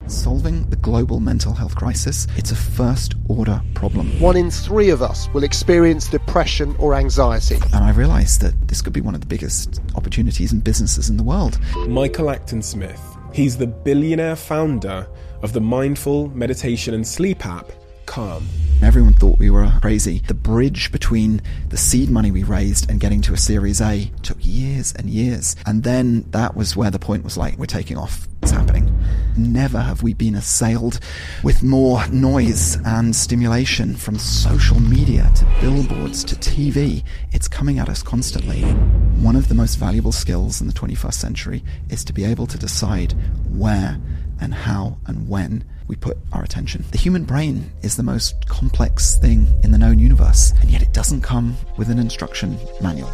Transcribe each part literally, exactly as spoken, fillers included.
Solving the global mental health crisis, it's a first-order problem. One in three of us will experience depression or anxiety. And I realised that this could be one of the biggest opportunities in businesses in the world. Michael Acton Smith. He's the billionaire founder of the mindful meditation and sleep app, Calm. Everyone thought we were crazy. The bridge between the seed money we raised and getting to a Series A took years and years. And then that was where the point was like, we're taking off. It's happening. Never have we been assailed with more noise and stimulation, from social media to billboards to T V. It's coming at us constantly. One of the most valuable skills in the twenty-first century is to be able to decide where and how and when we put our attention. The human brain is the most complex thing in the known universe, and yet it doesn't come with an instruction manual.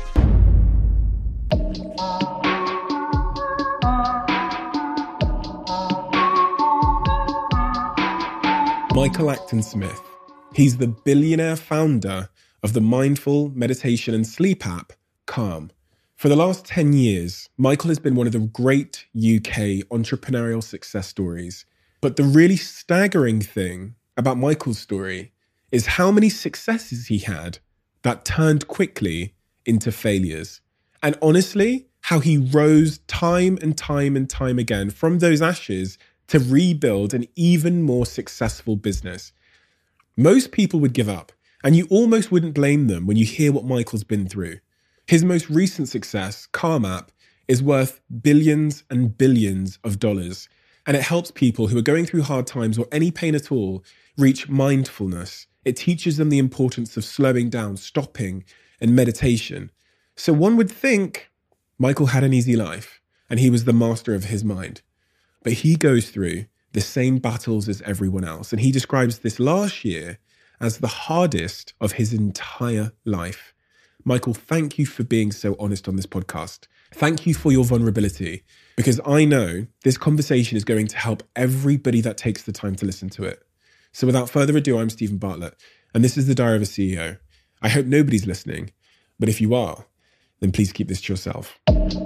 Michael Acton Smith. He's the billionaire founder of the mindful meditation and sleep app, Calm. For the last ten years, Michael has been one of the great U K entrepreneurial success stories. But the really staggering thing about Michael's story is how many successes he had that turned quickly into failures. And honestly, how he rose time and time and time again from those ashes to rebuild an even more successful business. Most people would give up, and you almost wouldn't blame them when you hear what Michael's been through. His most recent success, Calm app, is worth billions and billions of dollars. And it helps people who are going through hard times or any pain at all reach mindfulness. It teaches them the importance of slowing down, stopping, and meditation. So one would think Michael had an easy life and he was the master of his mind. But he goes through the same battles as everyone else. And he describes this last year as the hardest of his entire life. Michael, thank you for being so honest on this podcast. Thank you for your vulnerability, because I know this conversation is going to help everybody that takes the time to listen to it. So without further ado, I'm Stephen Bartlett, and this is the Diary of a C E O. I hope nobody's listening, but if you are, then please keep this to yourself.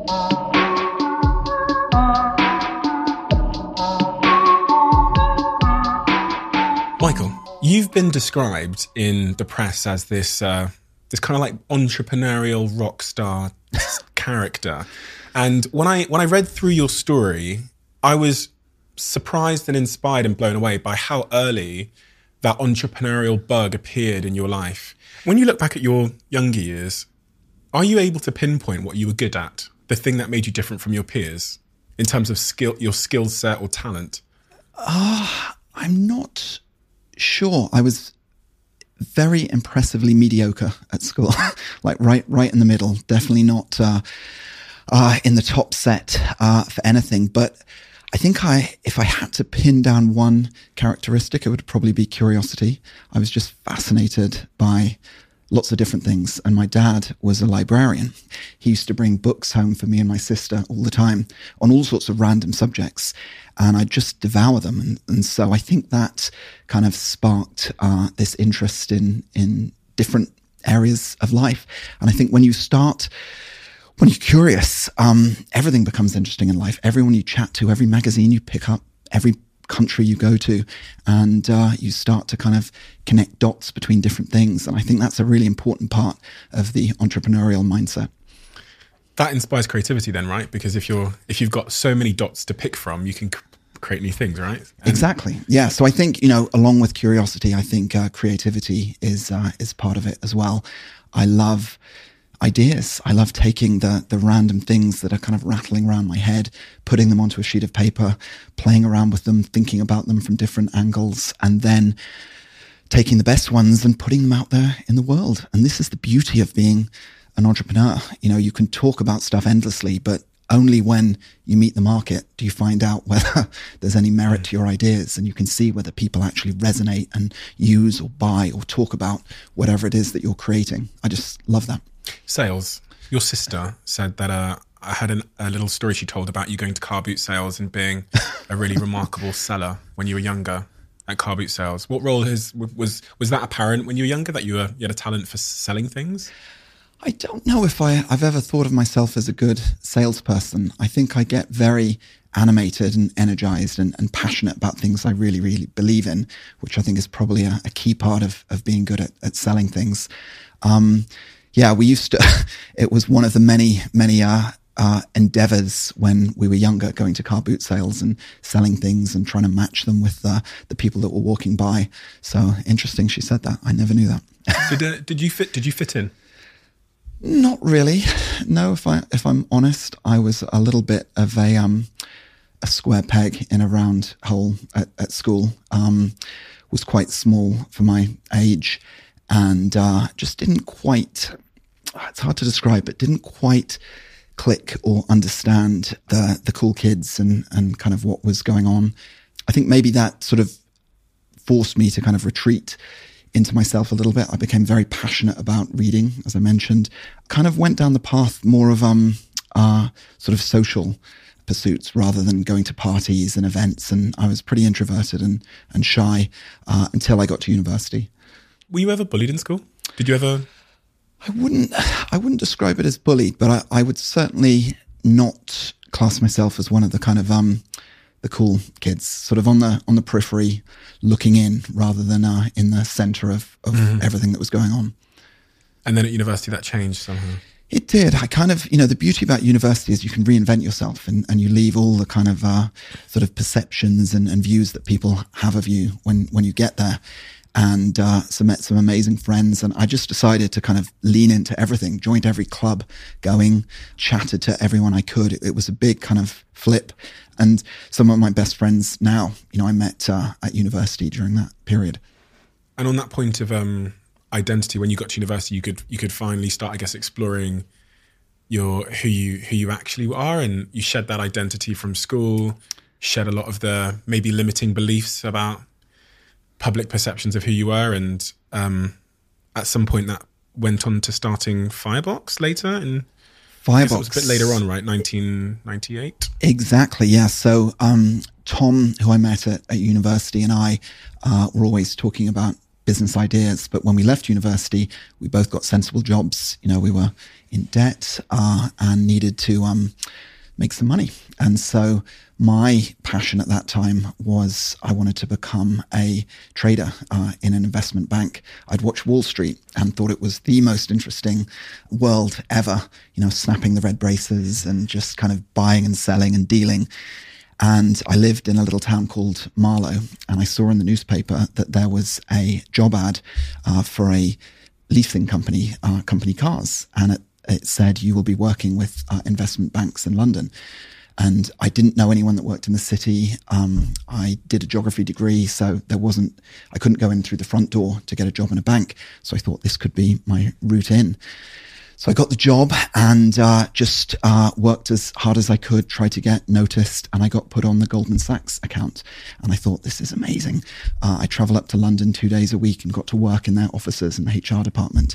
Michael, you've been described in the press as this uh, this kind of like entrepreneurial rock star character. And when I when I read through your story, I was surprised and inspired and blown away by how early that entrepreneurial bug appeared in your life. When you look back at your younger years, are you able to pinpoint what you were good at, the thing that made you different from your peers in terms of skill, your skill set or talent? Uh, I'm not sure. I was very impressively mediocre at school, like right, right in the middle. Definitely not uh, uh, in the top set uh, for anything. But I think I, if I had to pin down one characteristic, it would probably be curiosity. I was just fascinated by lots of different things. And my dad was a librarian. He used to bring books home for me and my sister all the time on all sorts of random subjects. And I'd just devour them. And, and so I think that kind of sparked uh, this interest in, in different areas of life. And I think when you start, when you're curious, um, everything becomes interesting in life. Everyone you chat to, every magazine you pick up, every country you go to, and uh, you start to kind of connect dots between different things. And I think that's a really important part of the entrepreneurial mindset. That inspires creativity then, right? Because if you're if you've got so many dots to pick from, you can c- create new things, right? And exactly. Yeah. So I think, you know, along with curiosity, I think uh, creativity is uh, is part of it as well. I love ideas. I love taking the the random things that are kind of rattling around my head, putting them onto a sheet of paper, playing around with them, thinking about them from different angles, and then taking the best ones and putting them out there in the world. And this is the beauty of being an entrepreneur. You know, you can talk about stuff endlessly, but only when you meet the market do you find out whether there's any merit to your ideas, and you can see whether people actually resonate and use or buy or talk about whatever it is that you're creating. I just love that. Sales. Your sister said that uh, I had an, a little story she told about you going to car boot sales and being a really remarkable seller when you were younger at car boot sales. What role is, was was that apparent when you were younger, that you, were, you had a talent for selling things? I don't know if I, I've ever thought of myself as a good salesperson. I think I get very animated and energized and, and passionate about things I really, really believe in, which I think is probably a, a key part of, of being good at, at selling things. Um, yeah, we used to, it was one of the many, many uh, uh, endeavors when we were younger, going to car boot sales and selling things and trying to match them with uh, the people that were walking by. So interesting she said that. I never knew that. did, uh, did you fit, did you fit in? Not really. No, if I if I'm honest, I was a little bit of a um a square peg in a round hole at, at school. Um, was quite small for my age, and uh, just didn't quite. It's hard to describe, but didn't quite click or understand the the cool kids and and kind of what was going on. I think maybe that sort of forced me to kind of retreat into myself a little bit. I became very passionate about reading, as I mentioned. Kind of went down the path more of um uh sort of social pursuits rather than going to parties and events. And I was pretty introverted and and shy uh, until I got to university. Were you ever bullied in school? Did you ever? I wouldn't. I wouldn't describe it as bullied, but I, I would certainly not class myself as one of the kind of um. the cool kids, sort of on the on the periphery, looking in rather than uh, in the center of, of mm-hmm. everything that was going on. And then at university that changed somehow? It did. I kind of, you know, the beauty about university is you can reinvent yourself and, and you leave all the kind of uh, sort of perceptions and, and views that people have of you when, when you get there. And uh, so met some amazing friends, and I just decided to kind of lean into everything, joined every club going, chatted to everyone I could. It, it was a big kind of flip. And some of my best friends now, you know, I met uh, at university during that period. And on that point of um, identity, when you got to university, you could you could finally start, I guess, exploring your who you who you actually are, and you shed that identity from school, shed a lot of the maybe limiting beliefs about public perceptions of who you were, and um, at some point that went on to starting Firebox later, and Firebox it was a bit later on, right? nineteen ninety-eight. Exactly, yeah. So um, Tom, who I met at, at university, and I uh, were always talking about business ideas. But when we left university, we both got sensible jobs. You know, we were in debt uh, and needed to um, make some money, and so my passion at that time was I wanted to become a trader uh, in an investment bank. I'd watched Wall Street and thought it was the most interesting world ever, you know, snapping the red braces and just kind of buying and selling and dealing. And I lived in a little town called Marlow, and I saw in the newspaper that there was a job ad uh, for a leasing company, uh, company cars. And it, it said, you will be working with uh, investment banks in London. And I didn't know anyone that worked in the city. Um, I did a geography degree, so there wasn't, I couldn't go in through the front door to get a job in a bank. So I thought this could be my route in. So I got the job and uh, just uh, worked as hard as I could, tried to get noticed, and I got put on the Goldman Sachs account. And I thought, this is amazing. Uh, I traveled up to London two days a week and got to work in their offices and the H R department.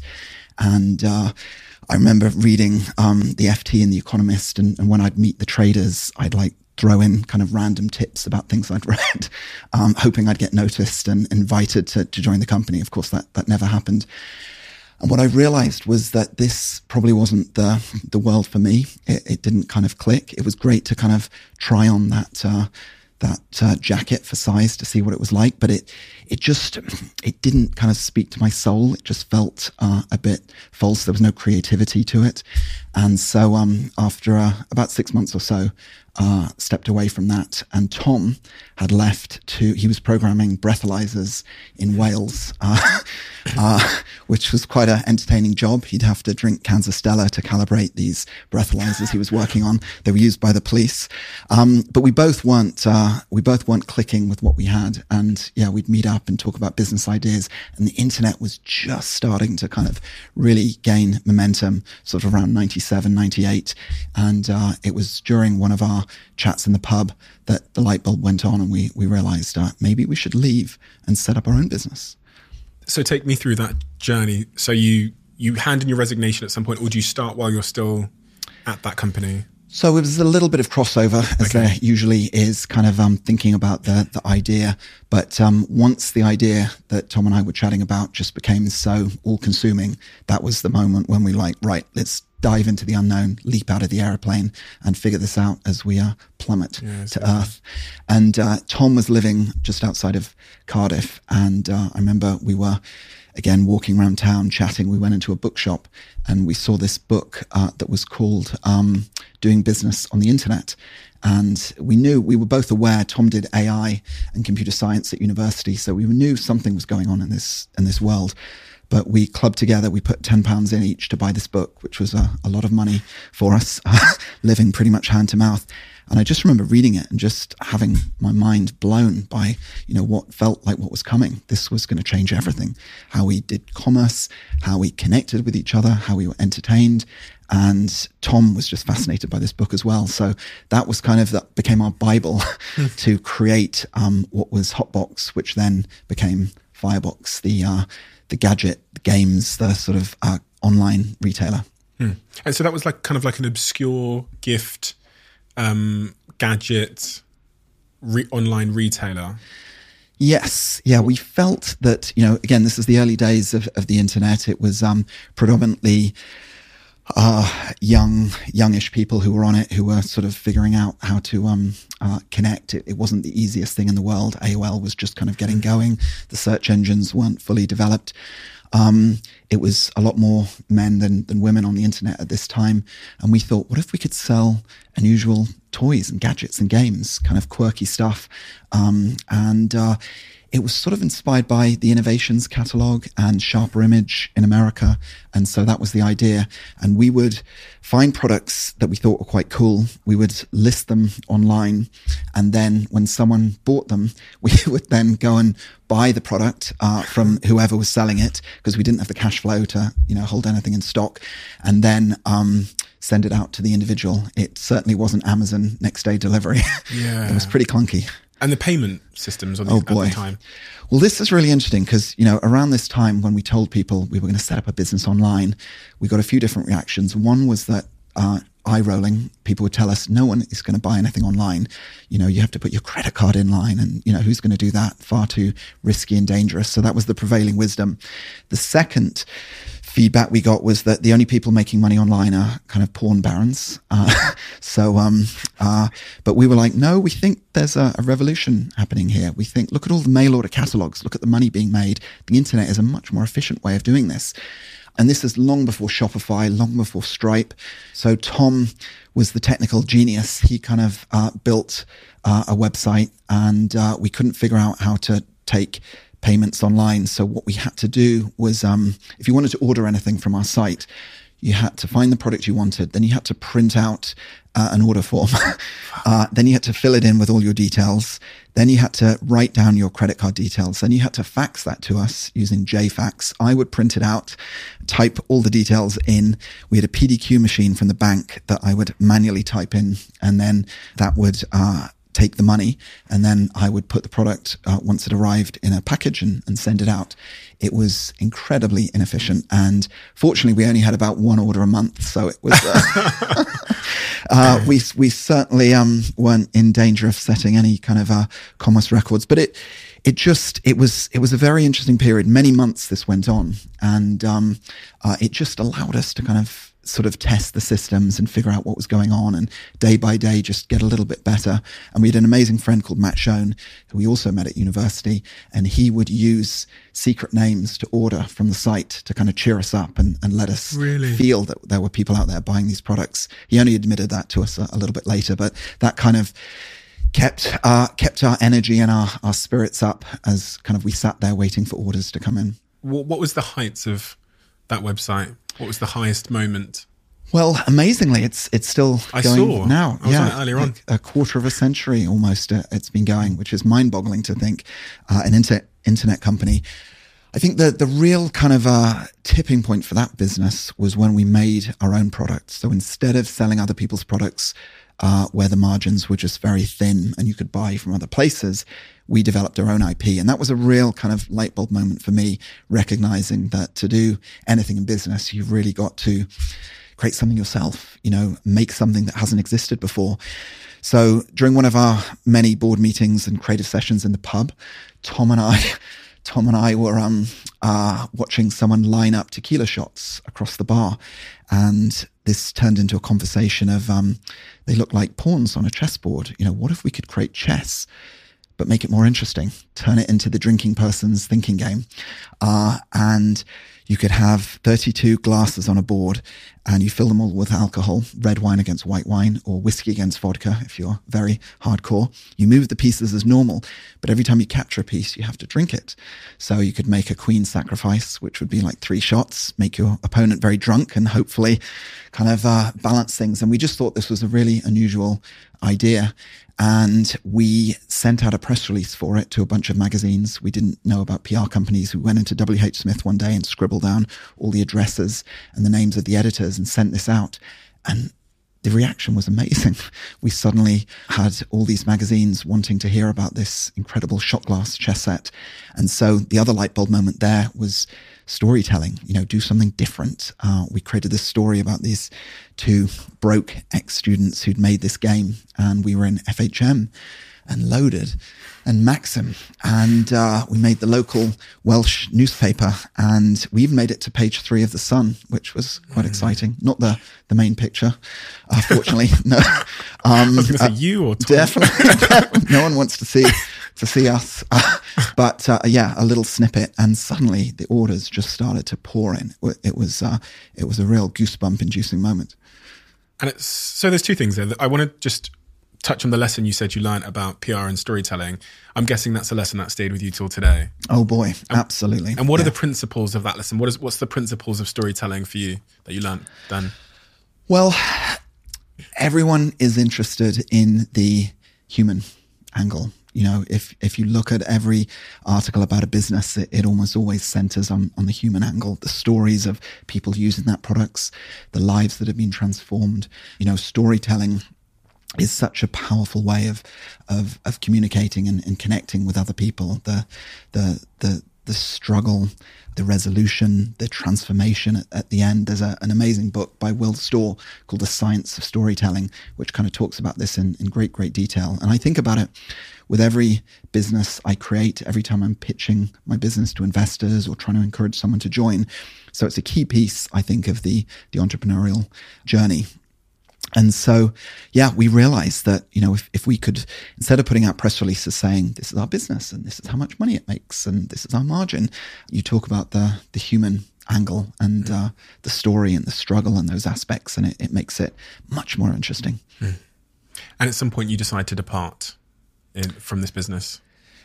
And uh, I remember reading um, the F T and the Economist, and, and when I'd meet the traders, I'd like throw in kind of random tips about things I'd read, um, hoping I'd get noticed and invited to, to join the company. Of course, that, that never happened. And what I realized was that this probably wasn't the the world for me. It, it didn't kind of click. It was great to kind of try on that uh, that uh, jacket for size to see what it was like, but it it just it didn't kind of speak to my soul. It just felt uh, a bit false. There was no creativity to it, and so um, after uh, about six months or so, uh, stepped away from that. And Tom had left to he was programming breathalyzers in Wales. Uh, Uh, which was quite an entertaining job. He'd have to drink cans of Stella to calibrate these breathalyzers he was working on. They were used by the police. Um, but we both weren't, uh, we both weren't clicking with what we had. And yeah, we'd meet up and talk about business ideas. And the internet was just starting to kind of really gain momentum, sort of around ninety-seven, ninety-eight. And uh, it was during one of our chats in the pub that the light bulb went on, and we, we realized uh, maybe we should leave and set up our own business. So take me through that journey. So you you hand in your resignation at some point, or do you start while you're still at that company? So it was a little bit of crossover, as Okay. there usually is, kind of um, thinking about the the idea. But um, once the idea that Tom and I were chatting about just became so all-consuming, that was the moment when we like, right, let's dive into the unknown, leap out of the aeroplane, and figure this out as we uh, plummet Yeah, to exactly. Earth. And uh, Tom was living just outside of Cardiff, and uh, I remember we were, again, walking around town, chatting. We went into a bookshop and we saw this book uh, that was called um, Doing Business on the Internet. And we knew, we were both aware, Tom did A I and computer science at university, so we knew something was going on in this in this world. But we clubbed together, we put ten pounds in each to buy this book, which was a, a lot of money for us, living pretty much hand to mouth. And I just remember reading it and just having my mind blown by, you know, what felt like what was coming. This was going to change everything. How we did commerce, how we connected with each other, how we were entertained. And Tom was just fascinated by this book as well. So that was kind of, that became our Bible to create um, what was Hotbox, which then became Firebox, the, uh, the gadget, the games, the sort of uh, online retailer. Hmm. And so that was like kind of like an obscure gift um, gadget re- online retailer. Yes. Yeah. We felt that, you know, again, this is the early days of, of the internet. It was um, predominantly uh, young, youngish people who were on it, who were sort of figuring out how to um, uh, connect. It, it wasn't the easiest thing in the world. A O L was just kind of getting going. The search engines weren't fully developed. Um, it was a lot more men than, than women on the internet at this time. And we thought, what if we could sell unusual toys and gadgets and games, kind of quirky stuff? Um, and uh, it was sort of inspired by the Innovations catalog and Sharper Image in America. And so that was the idea. And we would find products that we thought were quite cool. We would list them online. And then when someone bought them, we would then go and buy the product uh, from whoever was selling it, because we didn't have the cash flow to, you know, hold anything in stock, and then um, send it out to the individual. It certainly wasn't Amazon next day delivery. Yeah. It was pretty clunky. And the payment systems on the, Oh at boy. the time. Well, this is really interesting because, you know, around this time when we told people we were going to set up a business online, we got a few different reactions. One was that uh, eye rolling. People would tell us no one is going to buy anything online. You know, you have to put your credit card in line, and, you know, who's going to do that? Far too risky and dangerous. So that was the prevailing wisdom. The second feedback we got was that the only people making money online are kind of porn barons. Uh, so, um, uh, but we were like, no, we think there's a, a revolution happening here. We think, look at all the mail order catalogs, look at the money being made. The internet is a much more efficient way of doing this. And this is long before Shopify, long before Stripe. So Tom was the technical genius. He kind of uh, built uh, a website, and uh, we couldn't figure out how to take payments online. So what we had to do was, um, if you wanted to order anything from our site, you had to find the product you wanted. Then you had to print out uh, an order form. uh, then you had to fill it in with all your details. Then you had to write down your credit card details. Then you had to fax that to us using J FAX. I would print it out, type all the details in. We had a P D Q machine from the bank that I would manually type in, and then that would uh, take the money, and then I would put the product uh, once it arrived in a package and, and send it out. It was incredibly inefficient, and fortunately we only had about one order a month, so it was uh, uh, we we certainly um, weren't in danger of setting any kind of uh, commerce records. But it it just it was it was a very interesting period. Many months this went on, and um, uh, it just allowed us to kind of sort of test the systems and figure out what was going on, and day by day just get a little bit better. And we had an amazing friend called Matt Schoen, who we also met at university, and he would use secret names to order from the site to kind of cheer us up and, and let us Really? feel that there were people out there buying these products. He only admitted that to us a, a little bit later, but that kind of kept uh, kept our energy and our, our spirits up as kind of we sat there waiting for orders to come in. What, what was the heights of that website? What was the highest moment? Well, amazingly, it's it's still I going saw. now. I was yeah, on it earlier on. like a quarter of a century almost uh, it's been going, which is mind-boggling to think. Uh, an inter- internet company. I think the the real kind of uh, tipping point for that business was when we made our own products. So instead of selling other people's products, uh, where the margins were just very thin and you could buy from other places, we developed our own I P. And that was a real kind of light bulb moment for me, recognizing that to do anything in business, you've really got to, create something yourself, you know, make something that hasn't existed before. So during one of our many board meetings and creative sessions in the pub, Tom and I, Tom and I were um, uh, watching someone line up tequila shots across the bar. And this turned into a conversation of, um, they look like pawns on a chessboard. You know, what if we could create chess, but make it more interesting, turn it into the drinking person's thinking game? Uh, and you could have thirty-two glasses on a board and you fill them all with alcohol, red wine against white wine or whiskey against vodka if you're very hardcore. You move the pieces as normal, but every time you capture a piece, you have to drink it. So you could make a queen sacrifice, which would be like three shots, make your opponent very drunk and hopefully kind of uh, balance things. And we just thought this was a really unusual idea. And we sent out a press release for it to a bunch of magazines. We didn't know about P R companies. We went into W H Smith one day and scribbled down all the addresses and the names of the editors and sent this out. And the reaction was amazing. We suddenly had all these magazines wanting to hear about this incredible shot glass chess set. And so the other light bulb moment there was storytelling, you know, do something different. Uh, we created this story about these two broke ex-students who'd made this game, and we were in F H M and Loaded and Maxim, and uh, we made the local Welsh newspaper, and we even made it to page three of The Sun, which was quite mm. exciting. Not the, the main picture, uh, fortunately. No, um, I was going to say uh, you or Tom. Definitely. No one wants to see to see us, uh, but uh, yeah, a little snippet, and suddenly the orders just started to pour in. It was uh, it was a real goosebump-inducing moment. And it's, so there's two things there. I want to just touch on the lesson you said you learned about P R and storytelling. I'm guessing that's a lesson that stayed with you till today. Oh boy, absolutely. And what yeah. are the principles of that lesson? What is what's the principles of storytelling for you that you learned, Dan? Well, everyone is interested in the human angle. You know, if if you look at every article about a business, it, it almost always centers on, on the human angle, the stories of people using that products, the lives that have been transformed. You know, storytelling is such a powerful way of of, of communicating and, and connecting with other people. The the the the struggle, the resolution, the transformation at, at the end. There's a, an amazing book by Will Storr called The Science of Storytelling, which kind of talks about this in, in great, great detail. And I think about it with every business I create, every time I'm pitching my business to investors or trying to encourage someone to join. So it's a key piece, I think, of the, the entrepreneurial journey. And so, yeah, we realized that, you know, if, if we could, instead of putting out press releases saying this is our business and this is how much money it makes and this is our margin, you talk about the the human angle and mm. uh, the story and the struggle and those aspects, and it, it makes it much more interesting. Mm. And at some point you decide to depart in, from this business.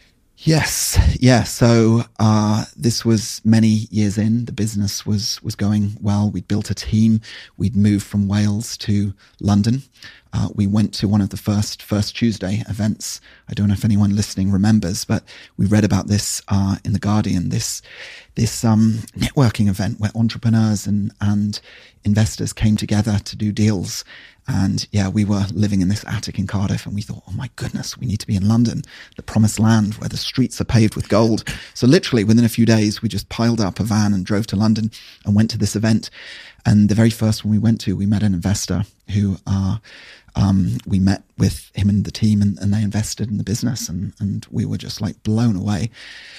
Yes. Yeah. So uh, this was many years in. The business was was going well. We'd built a team. We'd moved from Wales to London. Uh, we went to one of the first First Tuesday events. I don't know if anyone listening remembers, but we read about this uh, in The Guardian, this this um, networking event where entrepreneurs and, and investors came together to do deals. And yeah, we were living in this attic in Cardiff and we thought, oh my goodness, we need to be in London, the promised land where the streets are paved with gold. So literally within a few days, we just piled up a van and drove to London and went to this event. And the very first one we went to, we met an investor who uh, um, we met with him and the team and, and they invested in the business and, and we were just like blown away.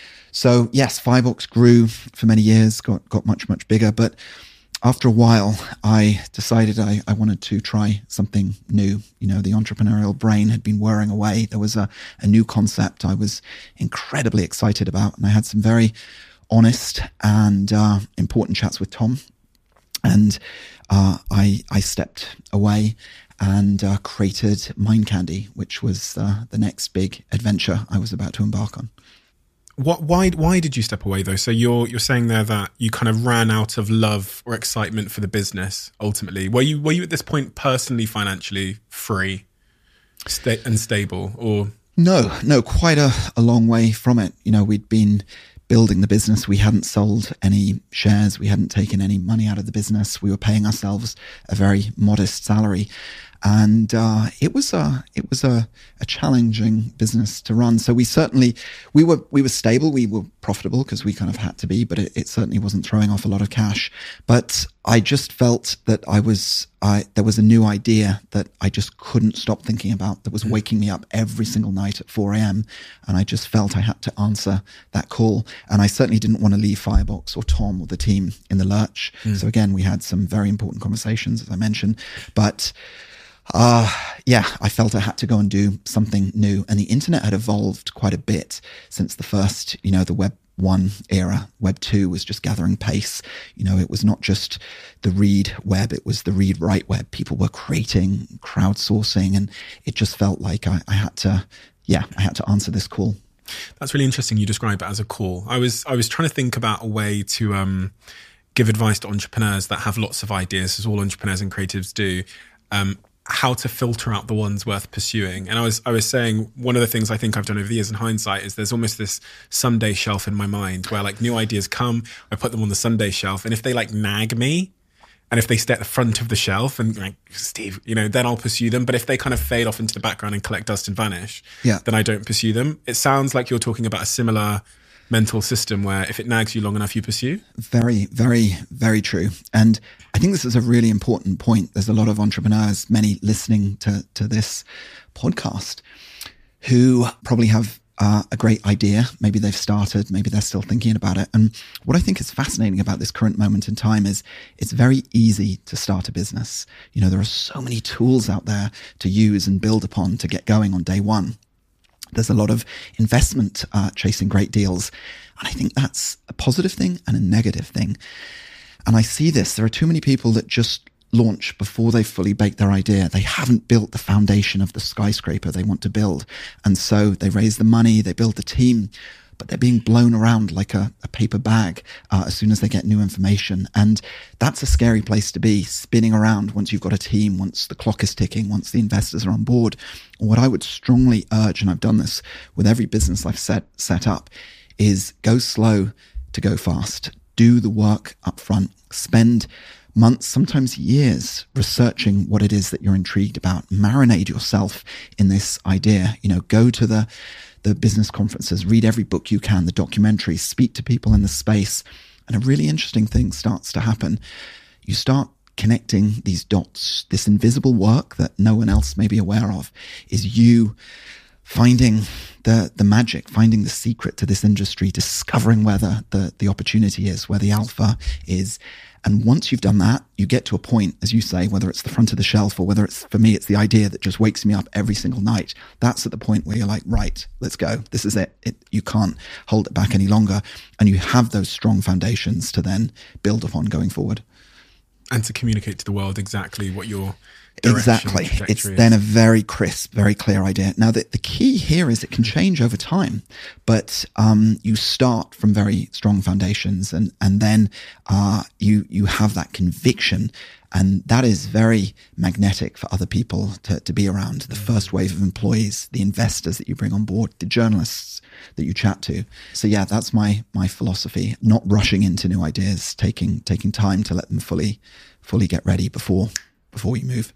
So yes, Firebox grew for many years, got, got much, much bigger, but after a while, I decided I, I wanted to try something new. You know, the entrepreneurial brain had been whirring away. There was a, a new concept I was incredibly excited about. And I had some very honest and uh, important chats with Tom. And uh, I, I stepped away and uh, created Mind Candy, which was uh, the next big adventure I was about to embark on. What, why, why did you step away though? So you're, you're saying there that you kind of ran out of love or excitement for the business ultimately. Were you, were you at this point personally, financially free sta- and stable or? No, no, quite a, a long way from it. You know, we'd been building the business. We hadn't sold any shares. We hadn't taken any money out of the business. We were paying ourselves a very modest salary. And uh, it was a it was a, a challenging business to run. So we certainly we were we were stable. We were profitable because we kind of had to be, but it, it certainly wasn't throwing off a lot of cash. But I just felt that I was, I, there was a new idea that I just couldn't stop thinking about that was waking me up every single night at four a.m. And I just felt I had to answer that call. And I certainly didn't want to leave Firebox or Tom or the team in the lurch. Mm. So again, we had some very important conversations, as I mentioned, but Uh, yeah, I felt I had to go and do something new. And the internet had evolved quite a bit since the first, you know, the web one era. Web two was just gathering pace. You know, it was not just the read web, it was the read write web. People were creating, crowdsourcing, and it just felt like I, I had to, yeah, I had to answer this call. That's really interesting. You describe it as a call. I was, I was trying to think about a way to, um, give advice to entrepreneurs that have lots of ideas, as all entrepreneurs and creatives do. Um, how to filter out the ones worth pursuing. And I was I was saying, one of the things I think I've done over the years in hindsight is there's almost this Sunday shelf in my mind where like new ideas come, I put them on the Sunday shelf, and if they like nag me, and if they stay at the front of the shelf and like, Steve, you know, then I'll pursue them. But if they kind of fade off into the background and collect dust and vanish, yeah. then I don't pursue them. It sounds like you're talking about a similar mental system where if it nags you long enough, you pursue. Very, very, very true. And I think this is a really important point. There's a lot of entrepreneurs, many listening to, to this podcast, who probably have uh, a great idea. Maybe they've started, maybe they're still thinking about it. And what I think is fascinating about this current moment in time is it's very easy to start a business. You know, there are so many tools out there to use and build upon to get going on day one. There's a lot of investment uh, chasing great deals. And I think that's a positive thing and a negative thing. And I see this. There are too many people that just launch before they've fully baked their idea. They haven't built the foundation of the skyscraper they want to build. And so they raise the money, they build the team, but they're being blown around like a, a paper bag uh, as soon as they get new information. And that's a scary place to be, spinning around once you've got a team, once the clock is ticking, once the investors are on board. What I would strongly urge, and I've done this with every business I've set, set up, is go slow to go fast. Do the work up front. Spend months, sometimes years, researching what it is that you're intrigued about. Marinate yourself in this idea. You know, go to the the business conferences, read every book you can, the documentaries, speak to people in the space. And a really interesting thing starts to happen. You start connecting these dots. This invisible work that no one else may be aware of is you finding the the magic, finding the secret to this industry, discovering where the, the, the opportunity is, where the alpha is. And once you've done that, you get to a point, as you say, whether it's the front of the shelf or whether it's, for me, it's the idea that just wakes me up every single night. That's at the point where you're like, right, let's go. This is it. it you can't hold it back any longer. And you have those strong foundations to then build upon going forward. And to communicate to the world exactly what your Exactly. It's is. Then a very crisp, very clear idea. Now, the, the key here is it can change over time, but um, you start from very strong foundations, and and then uh, you you have that conviction, and that is very magnetic for other people to, to be around. The first wave of employees, the investors that you bring on board, the journalists that you chat to. So yeah, that's my my philosophy. Not rushing into new ideas, taking taking time to let them fully fully get ready before. before you move.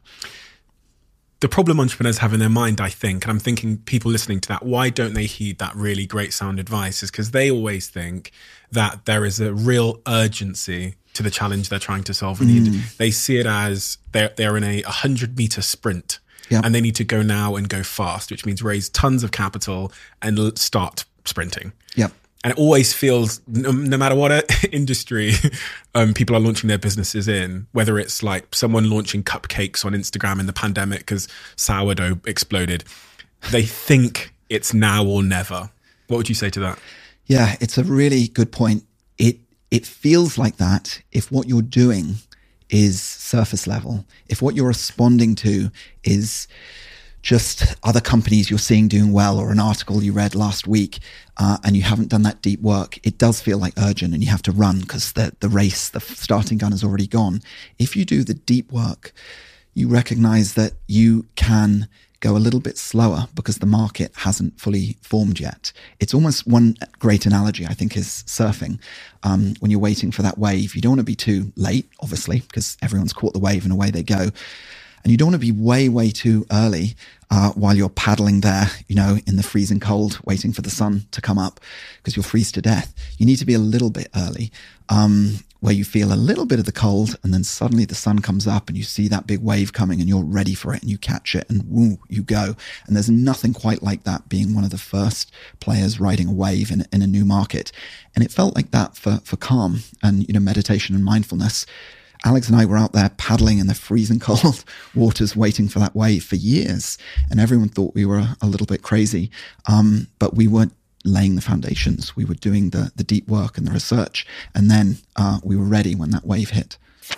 The problem entrepreneurs have in their mind, I think, and I'm thinking people listening to that, why don't they heed that really great sound advice, is because they always think that there is a real urgency to the challenge they're trying to solve. And mm. they see it as they're, they're in a one hundred meter sprint yep. and they need to go now and go fast, which means raise tons of capital and start sprinting. Yep. And it always feels, no, no matter what industry um, people are launching their businesses in, whether it's like someone launching cupcakes on Instagram in the pandemic because sourdough exploded, they think it's now or never. What would you say to that? Yeah, it's a really good point. It it feels like that if what you're doing is surface level, if what you're responding to is just other companies you're seeing doing well, or an article you read last week, uh, and you haven't done that deep work, it does feel like urgent and you have to run because the, the race, the starting gun has already gone. If you do the deep work, you recognize that you can go a little bit slower because the market hasn't fully formed yet. It's almost one great analogy, I think, is surfing. Um, when you're waiting for that wave, you don't want to be too late, obviously, because everyone's caught the wave and away they go. And you don't want to be way, way too early uh, while you're paddling there, you know, in the freezing cold, waiting for the sun to come up because you'll freeze to death. You need to be a little bit early um, where you feel a little bit of the cold and then suddenly the sun comes up and you see that big wave coming and you're ready for it and you catch it and woo, you go. And there's nothing quite like that, being one of the first players riding a wave in, in a new market. And it felt like that for, for Calm and, you know, meditation and mindfulness. Alex and I were out there paddling in the freezing cold waters, waiting for that wave for years. And everyone thought we were a, a little bit crazy. Um, but we weren't laying the foundations. We were doing the, the deep work and the research. And then uh, we were ready when that wave hit.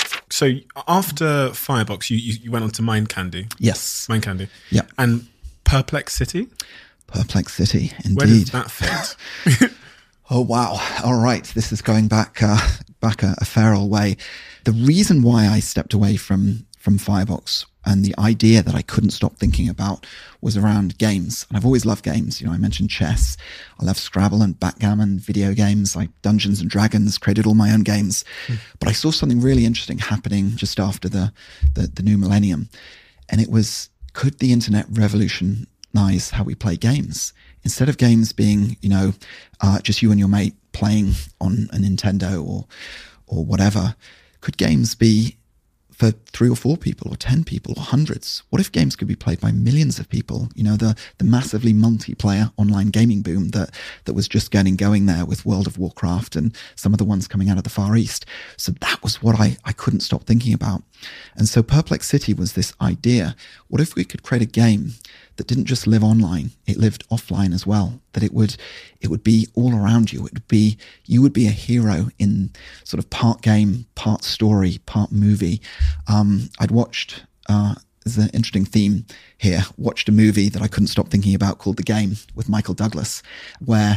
So after Firebox, you, you, you went on to Mind Candy. Yes. Mind Candy. Yeah. And Perplexity? Perplexity, indeed. Where does that fit? Oh, wow. All right. This is going back uh, back a, a fair old way. The reason why I stepped away from, from Firebox and the idea that I couldn't stop thinking about was around games. And I've always loved games. You know, I mentioned chess. I love Scrabble and backgammon, video games like Dungeons and Dragons, created all my own games. Mm. But I saw something really interesting happening just after the, the, the new millennium. And it was, could the internet revolutionize how we play games? Instead of games being, you know, uh, just you and your mate playing on a Nintendo or, or whatever, could games be for three or four people or ten people or hundreds? What if games could be played by millions of people? You know, the the massively multiplayer online gaming boom that that was just getting going there with World of Warcraft and some of the ones coming out of the Far East. So that was what I, I couldn't stop thinking about. And so Perplexity was this idea. What if we could create a game that didn't just live online, it lived offline as well, that it would it would be all around you. It would be, you would be a hero in sort of part game, part story, part movie. Um, I'd watched, uh, there's an interesting theme here, watched a movie that I couldn't stop thinking about called The Game with Michael Douglas, where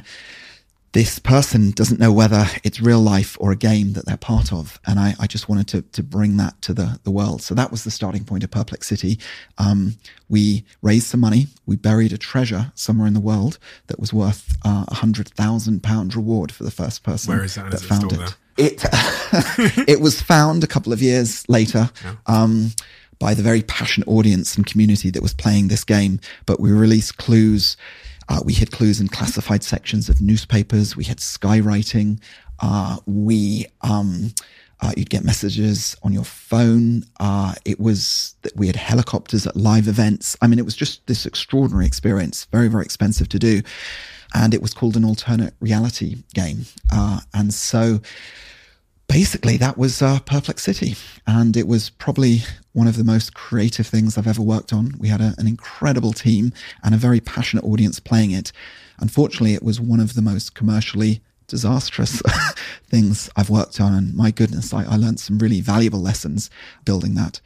this person doesn't know whether it's real life or a game that they're part of. And I, I just wanted to to bring that to the, the world. So that was the starting point of Perplexity. Um, we raised some money. We buried a treasure somewhere in the world that was worth uh, a one hundred thousand pound reward for the first person Where is that? that Is it found still it. there? It, it was found a couple of years later. Yeah. Um, by the very passionate audience and community that was playing this game. But we released clues. Uh, we hid clues in classified sections of newspapers. We had skywriting. Uh, we, um, uh, you'd get messages on your phone. Uh, it was that we had helicopters at live events. I mean, it was just this extraordinary experience, very, very expensive to do. And it was called an alternate reality game. Uh, and so basically that was uh, Perplexity. And it was probably one of the most creative things I've ever worked on. We had a, an incredible team and a very passionate audience playing it. Unfortunately, it was one of the most commercially disastrous things I've worked on. And my goodness, I, I learned some really valuable lessons building that.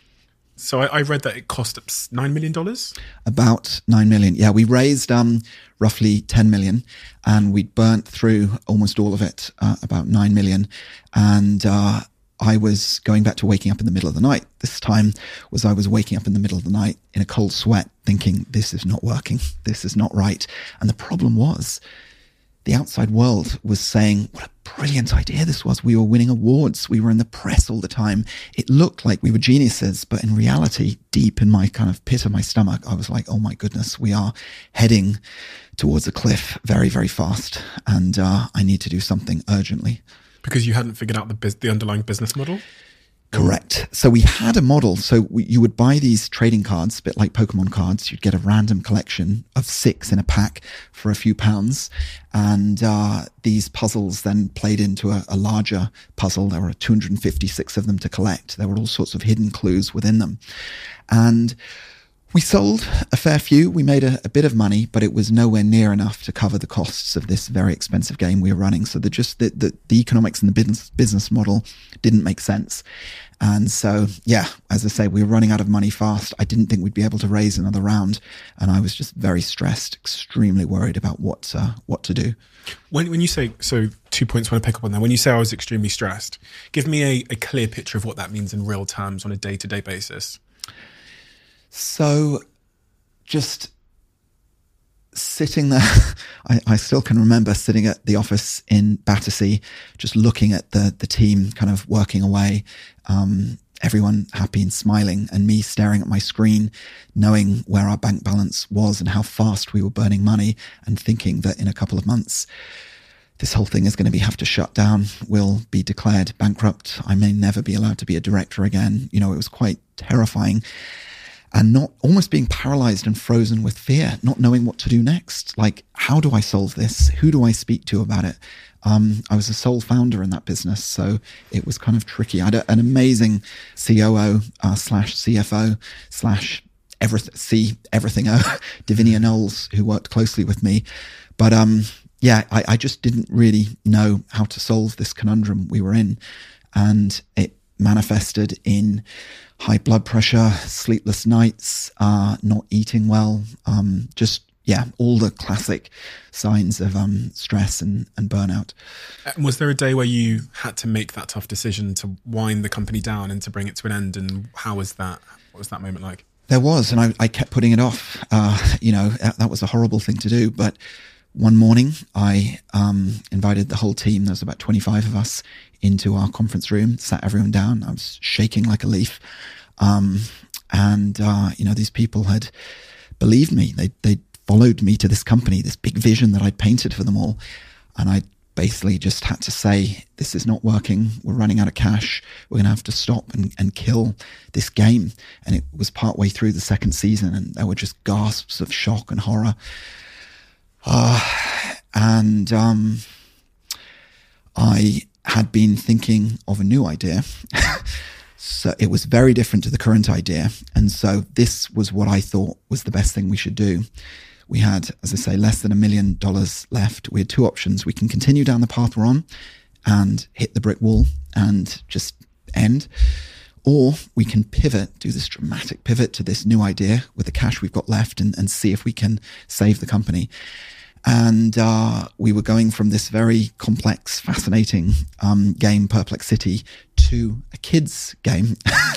So I, I read that it cost nine million dollars? About nine million dollars. Yeah, we raised um, roughly ten million dollars and we burnt through almost all of it, uh, about nine million dollars. And uh, I was going back to waking up in the middle of the night. This time was I was waking up in the middle of the night in a cold sweat thinking, this is not working. This is not right. And the problem was the outside world was saying, what a brilliant idea this was. We were winning awards. We were in the press all the time. It looked like we were geniuses, but in reality, deep in my kind of pit of my stomach, I was like, oh my goodness, we are heading towards a cliff very, very fast. And uh, I need to do something urgently. Because you hadn't figured out the biz- the underlying business model? Correct. So we had a model. So we, you would buy these trading cards, a bit like Pokemon cards. You'd get a random collection of six in a pack for a few pounds. And uh, these puzzles then played into a, a larger puzzle. There were two hundred fifty-six of them to collect. There were all sorts of hidden clues within them. And we sold a fair few. We made a, a bit of money, but it was nowhere near enough to cover the costs of this very expensive game we were running. So the just the, the, the economics and the business business model didn't make sense. And so, yeah, as I say, we were running out of money fast. I didn't think we'd be able to raise another round. And I was just very stressed, extremely worried about what, uh, what to do. When when you say, so two points I want to pick up on that. When you say I was extremely stressed, give me a, a clear picture of what that means in real terms on a day-to-day basis. So just sitting there, I, I still can remember sitting at the office in Battersea, just looking at the the team kind of working away, um, everyone happy and smiling, and me staring at my screen, knowing where our bank balance was and how fast we were burning money, and thinking that in a couple of months, this whole thing is going to be have to shut down. We'll be declared bankrupt. I may never be allowed to be a director again. You know, it was quite terrifying. And not almost being paralyzed and frozen with fear, not knowing what to do next. Like, how do I solve this? Who do I speak to about it? Um, I was a sole founder in that business, so it was kind of tricky. I had a, an amazing C O O uh, slash C F O slash everything, C everything O, Davinia Knowles, who worked closely with me. But um, yeah, I, I just didn't really know how to solve this conundrum we were in. And it manifested in high blood pressure, sleepless nights, uh, not eating well, um, just, yeah, all the classic signs of um, stress and, and burnout. Was there a day where you had to make that tough decision to wind the company down and to bring it to an end? And how was that? What was that moment like? There was, and I, I kept putting it off. Uh, you know, that, that was a horrible thing to do. But one morning, I um, invited the whole team, there was about twenty-five of us, into our conference room, sat everyone down. I was shaking like a leaf. Um, and, uh, you know, these people had believed me. They, they followed me to this company, this big vision that I'd painted for them all. And I basically just had to say, this is not working. We're running out of cash. We're going to have to stop and, and kill this game. And it was partway through the second season, and there were just gasps of shock and horror. Uh, and, um, I had been thinking of a new idea. So it was very different to the current idea. And so this was what I thought was the best thing we should do. We had, as I say, less than a million dollars left. We had two options. We can continue down the path we're on and hit the brick wall and just end. Or we can pivot, do this dramatic pivot to this new idea with the cash we've got left, and, and see if we can save the company. And uh, we were going from this very complex, fascinating um, game, Perplex City, to a kids' game.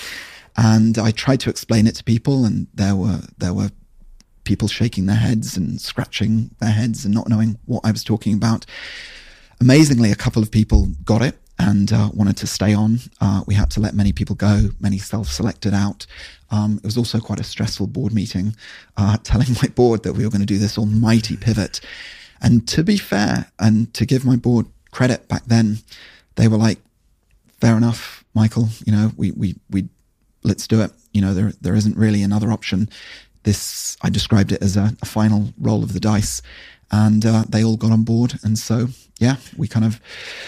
And I tried to explain it to people, and there were there were people shaking their heads and scratching their heads and not knowing what I was talking about. Amazingly, a couple of people got it and uh, wanted to stay on. Uh, we had to let many people go, many self-selected out. Um, it was also quite a stressful board meeting, uh, telling my board that we were going to do this almighty pivot. And to be fair, and to give my board credit back then, they were like, fair enough, Michael, you know, we, we, we, let's do it. You know, there, there isn't really another option. This, I described it as a, a final roll of the dice, and uh, they all got on board. And so, yeah, we kind of,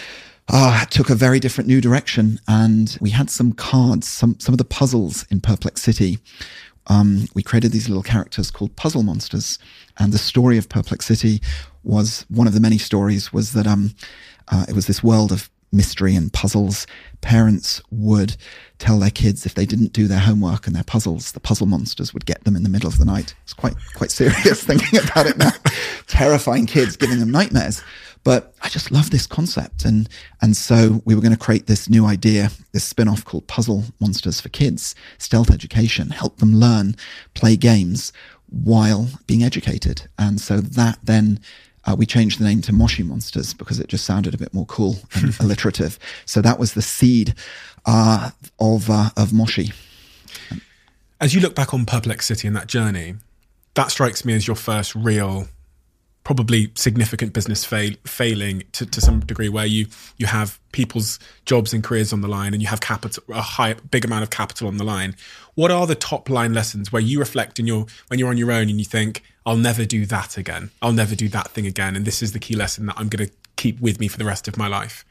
Uh, took a very different new direction, and we had some cards, some some of the puzzles in Perplex City. Um, we created these little characters called puzzle monsters, and the story of Perplex City was one of the many stories was that um, uh, it was this world of mystery and puzzles. Parents would tell their kids if they didn't do their homework and their puzzles, the puzzle monsters would get them in the middle of the night. It's quite quite serious thinking about it now. Terrifying kids, giving them nightmares. But I just love this concept. And and so we were going to create this new idea, this spin-off called Puzzle Monsters for Kids, stealth education, help them learn, play games while being educated. And so that then, uh, we changed the name to Moshi Monsters because it just sounded a bit more cool and alliterative. So that was the seed uh, of, uh, of Moshi. As you look back on Perplex City and that journey, that strikes me as your first real, probably significant business fail, failing to, to some degree, where you you have people's jobs and careers on the line, and you have capital, a high, big amount of capital on the line. What are the top line lessons where you reflect in your when you're on your own and you think, I'll never do that again, I'll never do that thing again, and this is the key lesson that I'm going to keep with me for the rest of my life?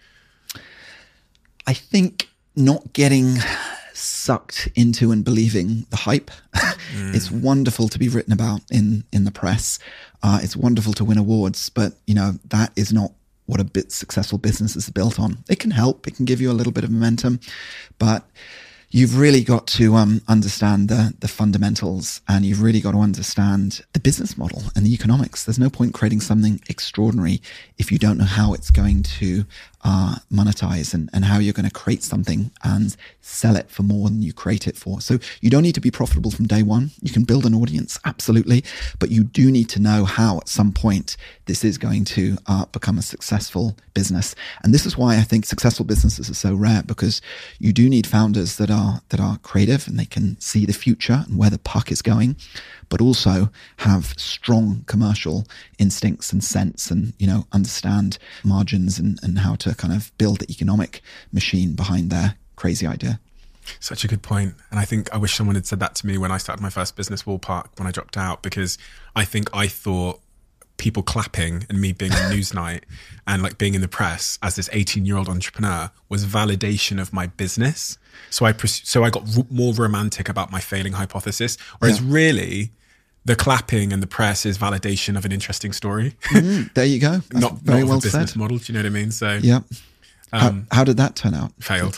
I think not getting sucked into and believing the hype. Mm. It's wonderful to be written about in in the press. Uh, it's wonderful to win awards, but you know that is not what a bit successful business is built on. It can help, it can give you a little bit of momentum, but you've really got to um, understand the the fundamentals, and you've really got to understand the business model and the economics. There's no point creating something extraordinary if you don't know how it's going to uh, monetize and, and how you're going to create something and sell it for more than you create it for. So you don't need to be profitable from day one. You can build an audience, absolutely, but you do need to know how at some point this is going to uh, become a successful business. And this is why I think successful businesses are so rare, because you do need founders that are that are creative and they can see the future and where the puck is going, but also have strong commercial instincts and sense and, you know, understand margins and, and how to kind of build the economic machine behind their crazy idea. Such a good point. And I think I wish someone had said that to me when I started my first business, Wallpark, when I dropped out, because I think I thought people clapping and me being on Newsnight and like being in the press as this eighteen year old entrepreneur was validation of my business. So I, pres- so I got r- more romantic about my failing hypothesis, whereas yeah. really the clapping and the press is validation of an interesting story. Mm, there you go. That's not very not well a business said. model. Do you know what I mean? So yeah. Um, how, how did that turn out? Failed.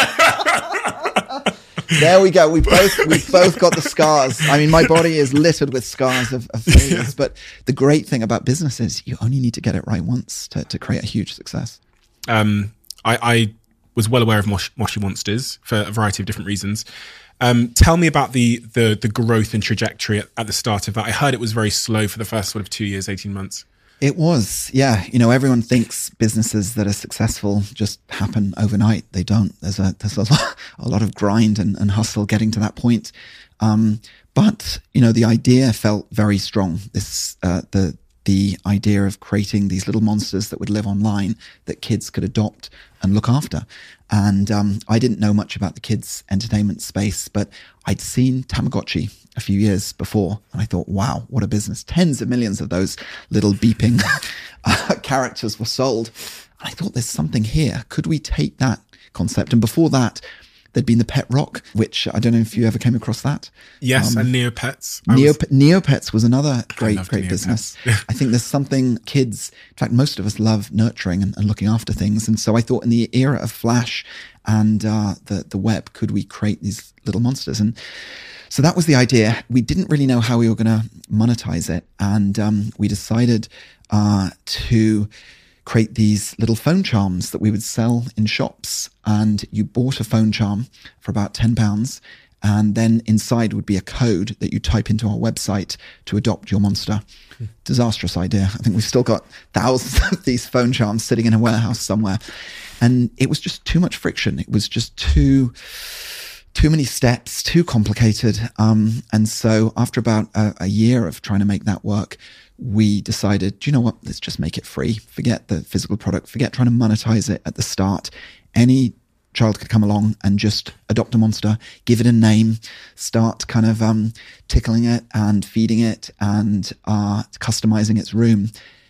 There we go. We both we both got the scars. I mean, my body is littered with scars of, of failures. Yeah. But the great thing about business is you only need to get it right once to, to create a huge success. Um, I, I was well aware of Mosh, Moshi Monsters for a variety of different reasons. Um, tell me about the the the growth and trajectory at, at the start of that. I heard it was very slow for the first sort of two years, eighteen months. It was, yeah. You know, everyone thinks businesses that are successful just happen overnight. They don't. There's a there's a lot, a lot of grind and, and hustle getting to that point. Um, but you know, the idea felt very strong. This uh, the the idea of creating these little monsters that would live online that kids could adopt and look after. And um, I didn't know much about the kids' entertainment space, but I'd seen Tamagotchi a few years before. And I thought, wow, what a business. Tens of millions of those little beeping uh, characters were sold. And I thought there's something here. Could we take that concept? And before that, there'd been the Pet Rock, which I don't know if you ever came across that. Yes, um, and Neopets. I Neop- was, Neopets was another great, great Neopets. business. I think there's something kids, in fact, most of us love nurturing and, and looking after things. And so I thought in the era of Flash and uh, the, the web, could we create these little monsters? And so that was the idea. We didn't really know how we were going to monetize it. And um, we decided uh, to create these little phone charms that we would sell in shops. And you bought a phone charm for about ten pounds. And then inside would be a code that you type into our website to adopt your monster. Hmm. Disastrous idea. I think we've still got thousands of these phone charms sitting in a warehouse somewhere. And it was just too much friction. It was just too... too many steps, too complicated. Um, and so after about a, a year of trying to make that work, we decided, do you know what? Let's just make it free. Forget the physical product. Forget trying to monetize it at the start. Any child could come along and just adopt a monster, give it a name, start kind of um, tickling it and feeding it and uh, customizing its room.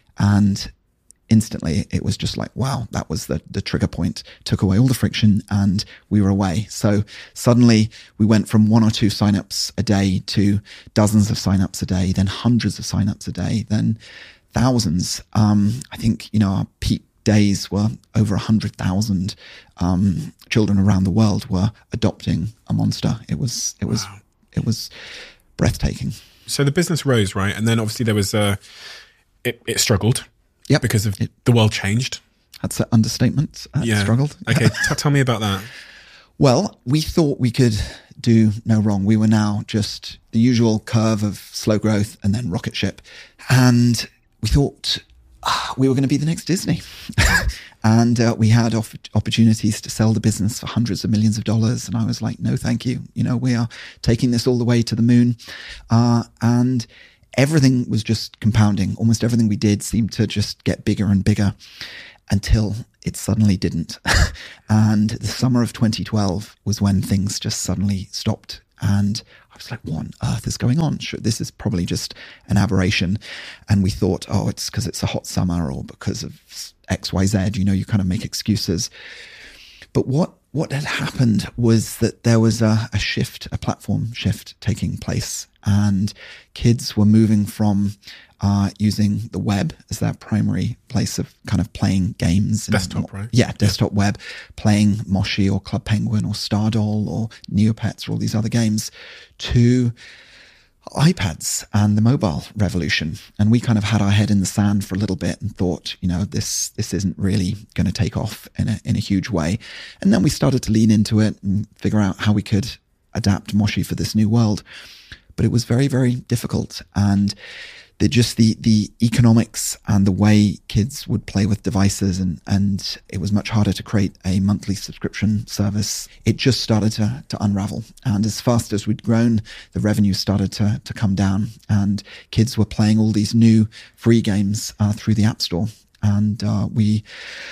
And instantly it was just like, wow, that was the, the trigger point, took away all the friction and we were away. So suddenly we went from one or two signups a day to dozens of signups a day, then hundreds of signups a day, then thousands. Um, I think, you know, our peak days were over a hundred thousand um, children around the world were adopting a monster. It was, it was, wow. it was breathtaking. So the business rose, right? And then obviously there was a, it, it struggled. Yep. Because of it, the world changed. That's an understatement. Uh, yeah. Struggled. Okay. T- tell me about that. Well, we thought we could do no wrong. We were now just the usual curve of slow growth and then rocket ship. And we thought uh, we were going to be the next Disney. and uh, we had off- opportunities to sell the business for hundreds of millions of dollars. And I was like, no, thank you. You know, we are taking this all the way to the moon. Uh, and everything was just compounding. Almost everything we did seemed to just get bigger and bigger until it suddenly didn't. And the summer of twenty twelve was when things just suddenly stopped. And I was like, what on earth is going on? Sure, this is probably just an aberration. And we thought, oh, it's because it's a hot summer or because of X, Y, Z. You know, you kind of make excuses. But what what had happened was that there was a, a shift, a platform shift taking place. And kids were moving from uh, using the web as their primary place of kind of playing games. Desktop, and, right? Yeah, desktop web, playing Moshi or Club Penguin or Stardoll or Neopets or all these other games, to iPads and the mobile revolution. And we kind of had our head in the sand for a little bit and thought, you know, this this isn't really going to take off in a in a huge way. And then we started to lean into it and figure out how we could adapt Moshi for this new world. But it was very, very difficult. And the, just the the economics and the way kids would play with devices, and, and it was much harder to create a monthly subscription service. It just started to, to unravel. And as fast as we'd grown, the revenue started to, to come down, and kids were playing all these new free games uh, through the App Store. And uh, we...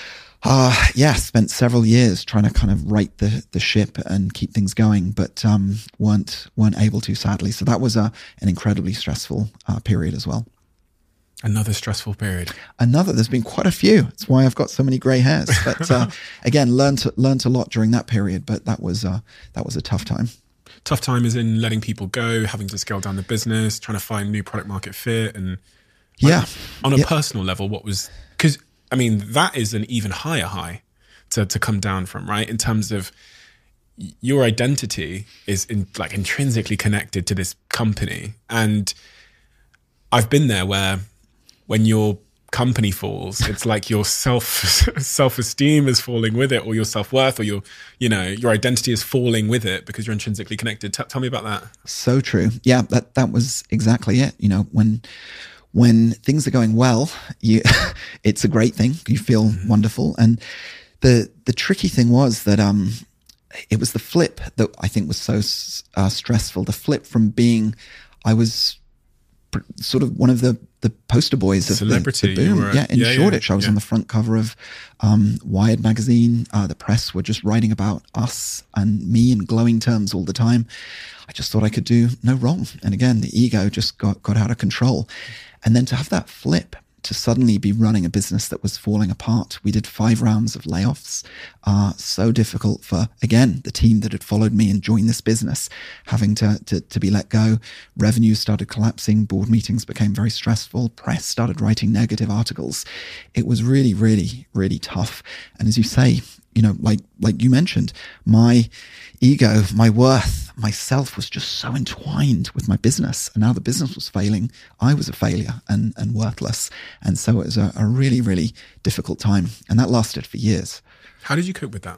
Uh, yeah, spent several years trying to kind of right the, the ship and keep things going, but um, weren't weren't able to, sadly. So that was a, an incredibly stressful uh, period as well. Another stressful period. Another. There's been quite a few. That's why I've got so many grey hairs. But uh, again, learned learned a lot during that period. But that was uh, that was a tough time. Tough time is in letting people go, having to scale down the business, trying to find new product market fit, and like, yeah. On a yeah. personal level, what was because. I mean, that is an even higher high to, to come down from, right? In terms of your identity is in, like intrinsically connected to this company. And I've been there where when your company falls, it's like your self, self-esteem is falling with it, or your self-worth, or your, you know, your identity is falling with it because you're intrinsically connected. T- tell me about that. So true. Yeah, that, that was exactly it. You know, when... When things are going well, you, it's a great thing. You feel mm-hmm. wonderful. And the the tricky thing was that um, it was the flip that I think was so uh, stressful. The flip from being, I was pr- sort of one of the, the poster boys of Celebrity, the, the boom. You were, yeah, in yeah, Shoreditch. yeah, I was yeah. on the front cover of um, Wired magazine. Uh, the press were just writing about us and me in glowing terms all the time. I just thought I could do no wrong. And again, the ego just got, got out of control. And then to have that flip, to suddenly be running a business that was falling apart. We did five rounds of layoffs. Uh, so difficult for, again, the team that had followed me and joined this business, having to, to, to be let go. Revenue started collapsing. Board meetings became very stressful. Press started writing negative articles. It was really, really, really tough. And as you say, you know, like, like you mentioned, my ego, my worth, myself was just so entwined with my business. And now the business was failing. I was a failure and, and worthless. And so it was a, a really, really difficult time. And that lasted for years. How did you cope with that?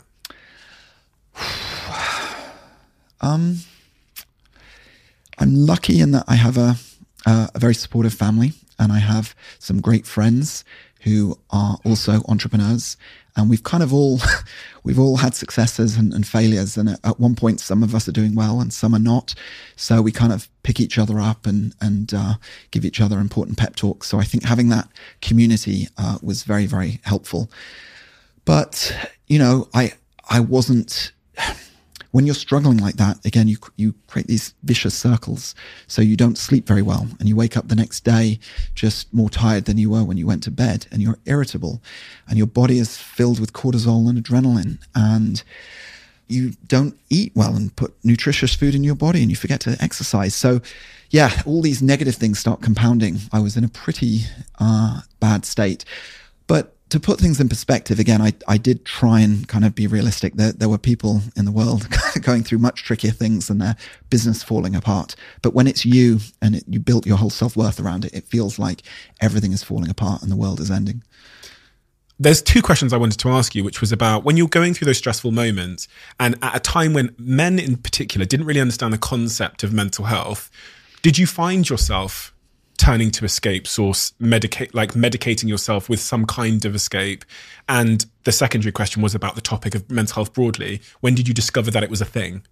um, I'm lucky in that I have a, a, a very supportive family, and I have some great friends who are also entrepreneurs. And we've kind of all, we've all had successes and, and failures. And at one point, some of us are doing well and some are not. So we kind of pick each other up and, and uh, give each other important pep talks. So I think having that community uh, was very, very helpful. But, you know, I, I wasn't, when you're struggling like that, again, you you create these vicious circles. So you don't sleep very well, and you wake up the next day just more tired than you were when you went to bed, and you're irritable, and your body is filled with cortisol and adrenaline, and you don't eat well and put nutritious food in your body, and you forget to exercise. So yeah, all these negative things start compounding. I was in a pretty uh, bad state. But to put things in perspective, again, I, I did try and kind of be realistic. There, there were people in the world going through much trickier things and their business falling apart. But when it's you and it, you built your whole self-worth around it, it feels like everything is falling apart and the world is ending. There's two questions I wanted to ask you, which was about when you're going through those stressful moments, and at a time when men in particular didn't really understand the concept of mental health, did you find yourself turning to escapes or medicate, like medicating yourself with some kind of escape? And the secondary question was about the topic of mental health broadly. When did you discover that it was a thing?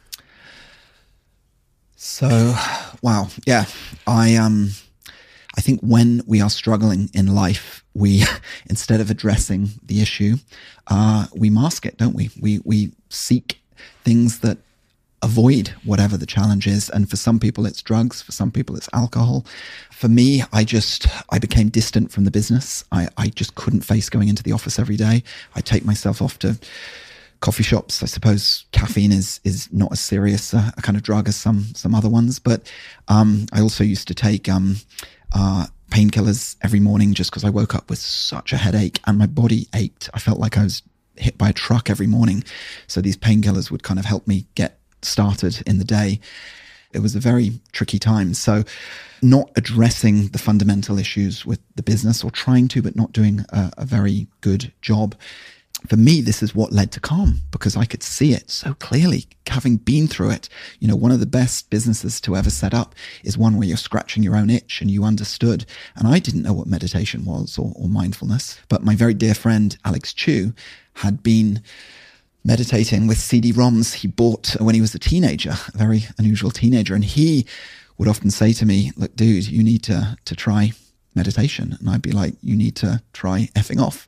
So, wow. Yeah. I, um, I think when we are struggling in life, we, instead of addressing the issue, uh, we mask it, don't we? We, we seek things that avoid whatever the challenge is. And for some people, it's drugs. For some people, it's alcohol. For me, I just, I became distant from the business. I, I just couldn't face going into the office every day. I take myself off to coffee shops. I suppose caffeine is, is not as serious a, a kind of drug as some, some other ones. But, um, I also used to take, um, uh, painkillers every morning just because I woke up with such a headache and my body ached. I felt like I was hit by a truck every morning. So these painkillers would kind of help me get started in the day. it was a very tricky time. So not addressing the fundamental issues with the business, or trying to, but not doing a, a very good job. For me, this is what led to Calm, because I could see it so clearly, having been through it. You know, one of the best businesses to ever set up is one where you're scratching your own itch and you understood. And I didn't know what meditation was or, or mindfulness, but my very dear friend, Alex Chu, had been meditating with C D ROMs he bought when he was a teenager, a very unusual teenager. And he would often say to me, look, dude, you need to, to try meditation. And I'd be like, you need to try effing off.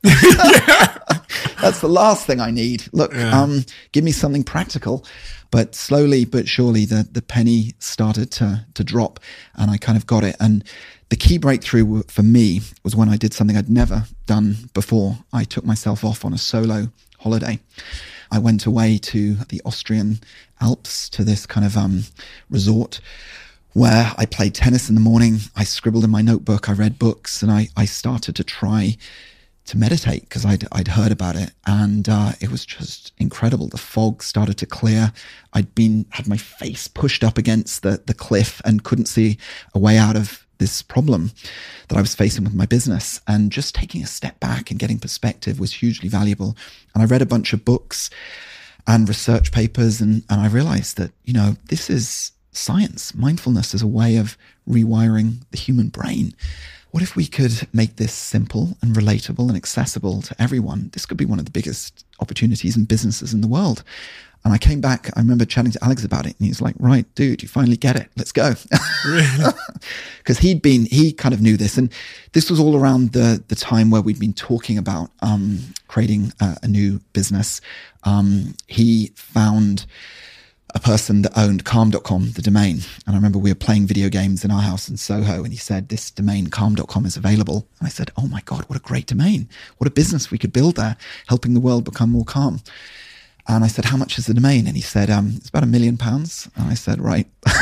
That's the last thing I need. Look, yeah. um, give me something practical. But slowly but surely the, the penny started to, to drop, and I kind of got it. And the key breakthrough for me was when I did something I'd never done before. I took myself off on a solo holiday. I went away to the Austrian Alps, to this kind of um, resort where I played tennis in the morning. I scribbled in my notebook. I read books, and I, I started to try to meditate because I'd, I'd heard about it, and uh, it was just incredible. The fog started to clear. I'd been, had my face pushed up against the, the cliff and couldn't see a way out of this problem that I was facing with my business. And just taking a step back and getting perspective was hugely valuable. And I read a bunch of books and research papers, and, and I realized that, you know, this is science. Mindfulness is a way of rewiring the human brain. What if we could make this simple and relatable and accessible to everyone? This could be one of the biggest opportunities in businesses in the world. And I came back, I remember chatting to Alex about it, and he's like, right, dude, you finally get it. Let's go. Really? Because he'd been, he kind of knew this. And this was all around the the time where we'd been talking about um, creating a, a new business. Um, he found a person that owned calm dot com, the domain. And I remember we were playing video games in our house in Soho, and he said, this domain, calm dot com, is available. And I said, oh my God, what a great domain. What a business we could build there, helping the world become more calm. And I said, how much is the domain? And he said, um, it's about a million pounds. And I said, right.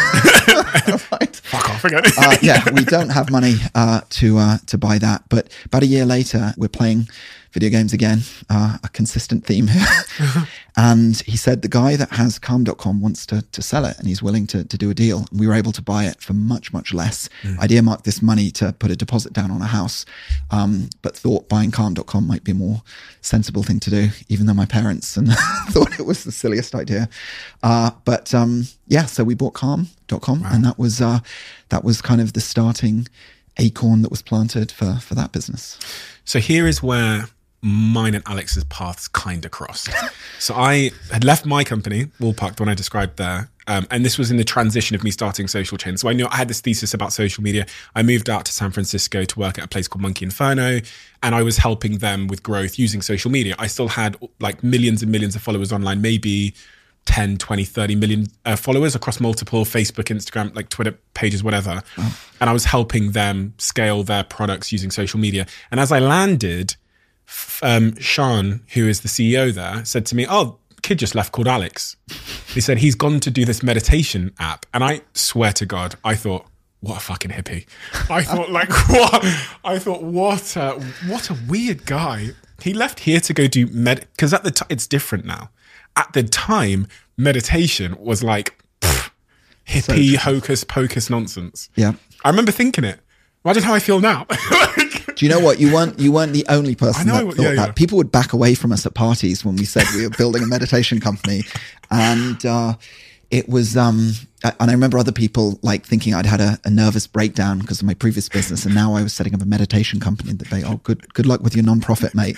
right. Fuck off again. uh, yeah, we don't have money uh, to uh, to buy that. But about a year later, we're playing video games again, uh, a consistent theme here. And he said, the guy that has calm dot com wants to to sell it, and he's willing to to do a deal. And we were able to buy it for much, much less. Mm. I'd earmarked this money to put a deposit down on a house, um, but thought buying calm dot com might be a more sensible thing to do, even though my parents and thought it was the silliest idea. Uh, but um, yeah, so we bought calm dot com, wow. and that was uh, that was kind of the starting acorn that was planted for for that business. So here is where mine and Alex's paths kind of crossed. So I had left my company, Woolpack, the one I described there. Um, and this was in the transition of me starting Social Chain. So I knew I had this thesis about social media. I moved out to San Francisco to work at a place called Monkey Inferno, and I was helping them with growth using social media. I still had like millions and millions of followers online, maybe ten, twenty, thirty million uh, followers across multiple Facebook, Instagram, like Twitter pages, whatever. Oh. And I was helping them scale their products using social media. And as I landed, Um, Sean, who is the C E O there, said to me, oh, kid just left called Alex. He said, he's gone to do this meditation app. And I swear to God, I thought, what a fucking hippie. I thought like, what? I thought, what a, what a weird guy. He left here to go do med, because at the time, it's different now. At the time, meditation was like pff, hippie, so hocus pocus nonsense. Yeah. I remember thinking it. Imagine how I feel now. Do you know what? You weren't you weren't the only person know, that thought yeah, that. Yeah. People would back away from us at parties when we said we were building a meditation company. And uh, it was, um, and I remember other people like thinking I'd had a, a nervous breakdown because of my previous business. And now I was setting up a meditation company, that they, oh, good good luck with your nonprofit, mate.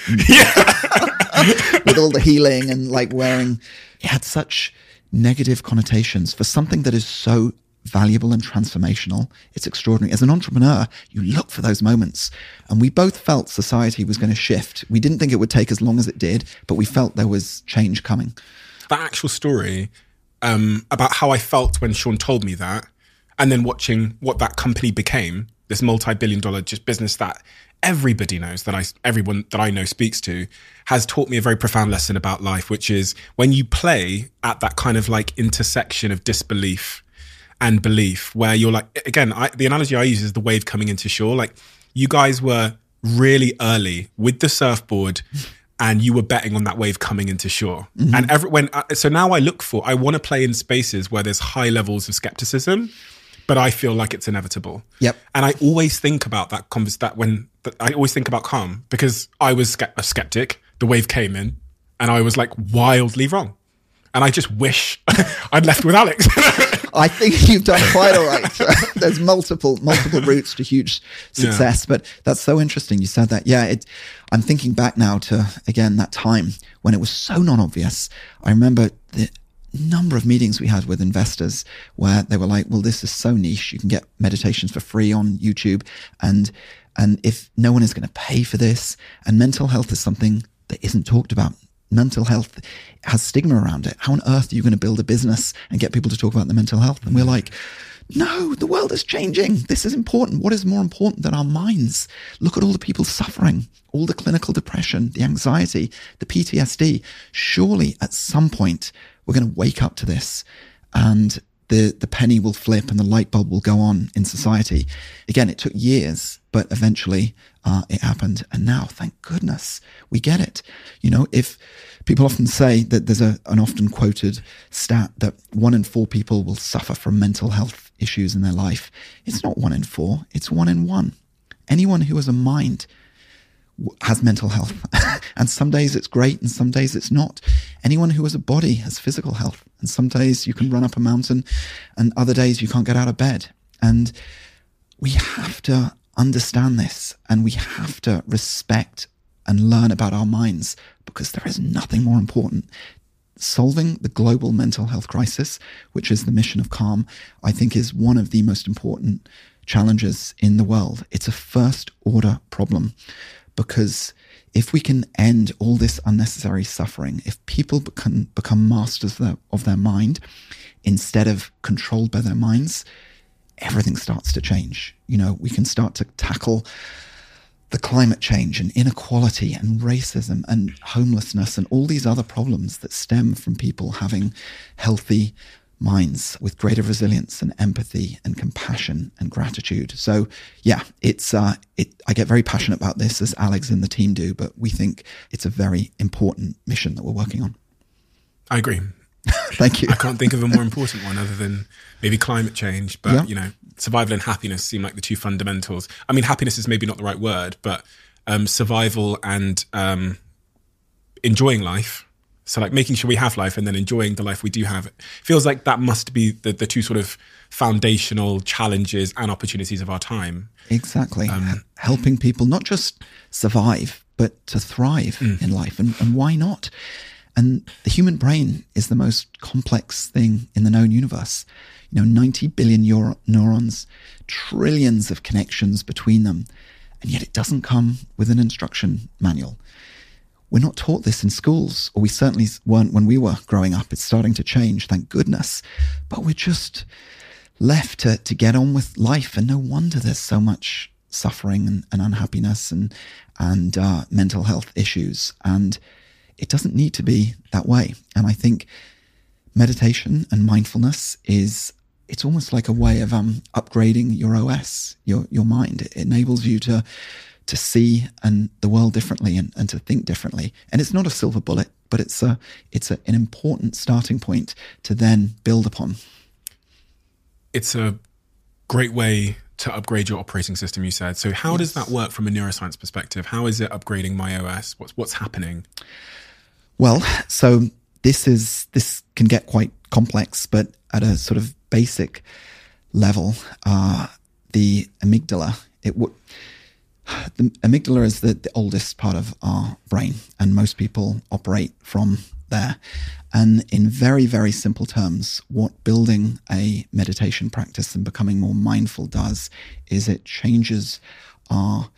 With all the healing and like wearing, it had such negative connotations for something that is so valuable and transformational. It's extraordinary. As an entrepreneur, you look for those moments. And we both felt society was going to shift. We didn't think it would take as long as it did, but we felt there was change coming. That actual story um, about how I felt when Sean told me that, and then watching what that company became, this multi-billion dollar just business that everybody knows, that I, everyone that I know speaks to, has taught me a very profound lesson about life, which is when you play at that kind of like intersection of disbelief and belief, where you're like, again, I, the analogy I use is the wave coming into shore. Like, you guys were really early with the surfboard, and you were betting on that wave coming into shore. Mm-hmm. And every, when, uh, so now I look for, I want to play in spaces where there's high levels of skepticism, but I feel like it's inevitable. Yep. And I always think about that convers that when, that I always think about Calm, because I was a skeptic, the wave came in, and I was like wildly wrong. And I just wish I'd left with Alex. I think you've done quite all right. There's multiple multiple routes to huge success, yeah. But that's so interesting. You said that. Yeah, it, I'm thinking back now to, again, that time when it was so non-obvious. I remember the number of meetings we had with investors where they were like, well, this is so niche. You can get meditations for free on YouTube. And, and if no one is going to pay for this, and mental health is something that isn't talked about. Mental health has stigma around it. How on earth are you going to build a business and get people to talk about their mental health? And we're like, no, the world is changing. This is important. What is more important than our minds? Look at all the people suffering, all the clinical depression, the anxiety, the P T S D. Surely at some point we're going to wake up to this, and the, the penny will flip and the light bulb will go on in society. Again, it took years, but eventually uh, it happened. And now, thank goodness, we get it. You know, if people often say that there's a, an often quoted stat that one in four people will suffer from mental health issues in their life. It's not one in four, it's one in one. Anyone who has a mind has mental health. And some days it's great and some days it's not. Anyone who has a body has physical health. And some days you can run up a mountain and other days you can't get out of bed. And we have to understand this, and we have to respect and learn about our minds, because there is nothing more important. Solving the global mental health crisis, which is the mission of Calm, I think is one of the most important challenges in the world. It's a first order problem, because if we can end all this unnecessary suffering, if people become, become masters of their, of their mind instead of controlled by their minds, everything starts to change. You know, we can start to tackle the climate change and inequality and racism and homelessness and all these other problems that stem from people having healthy minds with greater resilience and empathy and compassion and gratitude. So yeah, it's uh, it. I get very passionate about this, as Alex and the team do, but we think it's a very important mission that we're working on. I agree. Thank you. I can't think of a more important one other than maybe climate change, but yeah. you know, survival and happiness seem like the two fundamentals. I mean, happiness is maybe not the right word, but um, survival and um, enjoying life. So like making sure we have life and then enjoying the life we do have. It feels like that must be the, the two sort of foundational challenges and opportunities of our time. Exactly. Um, Helping people not just survive, but to thrive mm. in life. And, and why not? And the human brain is the most complex thing in the known universe. You know, ninety billion euro- neurons, trillions of connections between them, and yet it doesn't come with an instruction manual. We're not taught this in schools, or we certainly weren't when we were growing up. It's starting to change, thank goodness. But we're just left to, to get on with life, and no wonder there's so much suffering and, and unhappiness and, and uh, mental health issues. And it doesn't need to be that way. And I think meditation and mindfulness is, it's almost like a way of um, upgrading your O S, your your mind. It enables you to to see and the world differently and, and to think differently. And it's not a silver bullet, but it's a it's a, an important starting point to then build upon. It's a great way to upgrade your operating system, you said. So how yes. does that work from a neuroscience perspective? How is it upgrading my O S? What's what's happening? Well, so this is this can get quite complex, but at a sort of basic level, uh, the amygdala, it would the amygdala is the, the oldest part of our brain, and most people operate from there. And in very, very simple terms, what building a meditation practice and becoming more mindful does is it changes our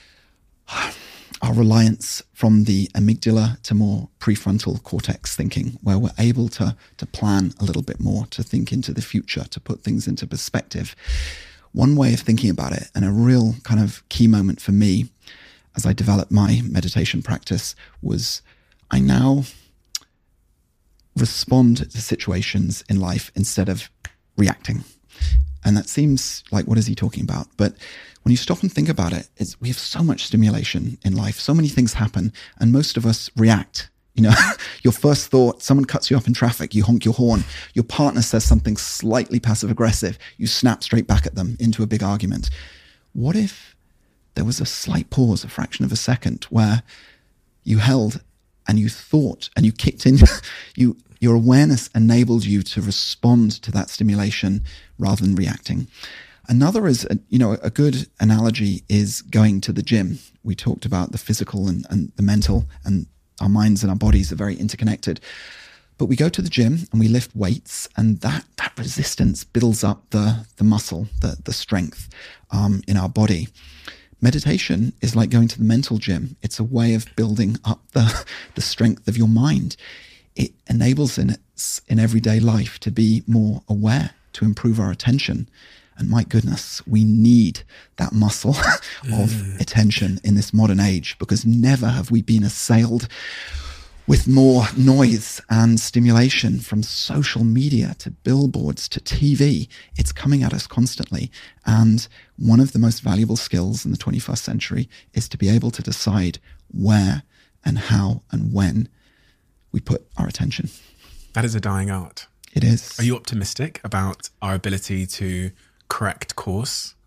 our reliance from the amygdala to more prefrontal cortex thinking, where we're able to to plan a little bit more, to think into the future, to put things into perspective. One way of thinking about it, and a real kind of key moment for me as I developed my meditation practice, was I now respond to situations in life instead of reacting. And that seems like, what is he talking about? But when you stop and think about it, it's, we have so much stimulation in life. So many things happen, and most of us react. You know, your first thought, someone cuts you up in traffic, you honk your horn. Your partner says something slightly passive aggressive, you snap straight back at them into a big argument. What if there was a slight pause, a fraction of a second, where you held and you thought and you kicked in, you, your awareness enabled you to respond to that stimulation rather than reacting. Another is, a, you know, a good analogy is going to the gym. We talked about the physical and, and the mental, and our minds and our bodies are very interconnected. But we go to the gym and we lift weights, and that, that resistance builds up the, the muscle, the, the strength um, in our body. Meditation is like going to the mental gym. It's a way of building up the, the strength of your mind. It enables in, its, in everyday life to be more aware, to improve our attention. And my goodness, we need that muscle of mm. attention in this modern age, because never have we been assailed with more noise and stimulation, from social media to billboards to T V. It's coming at us constantly. And one of the most valuable skills in the twenty-first century is to be able to decide where and how and when we put our attention. That is a dying art. It is. Are you optimistic about our ability to correct course?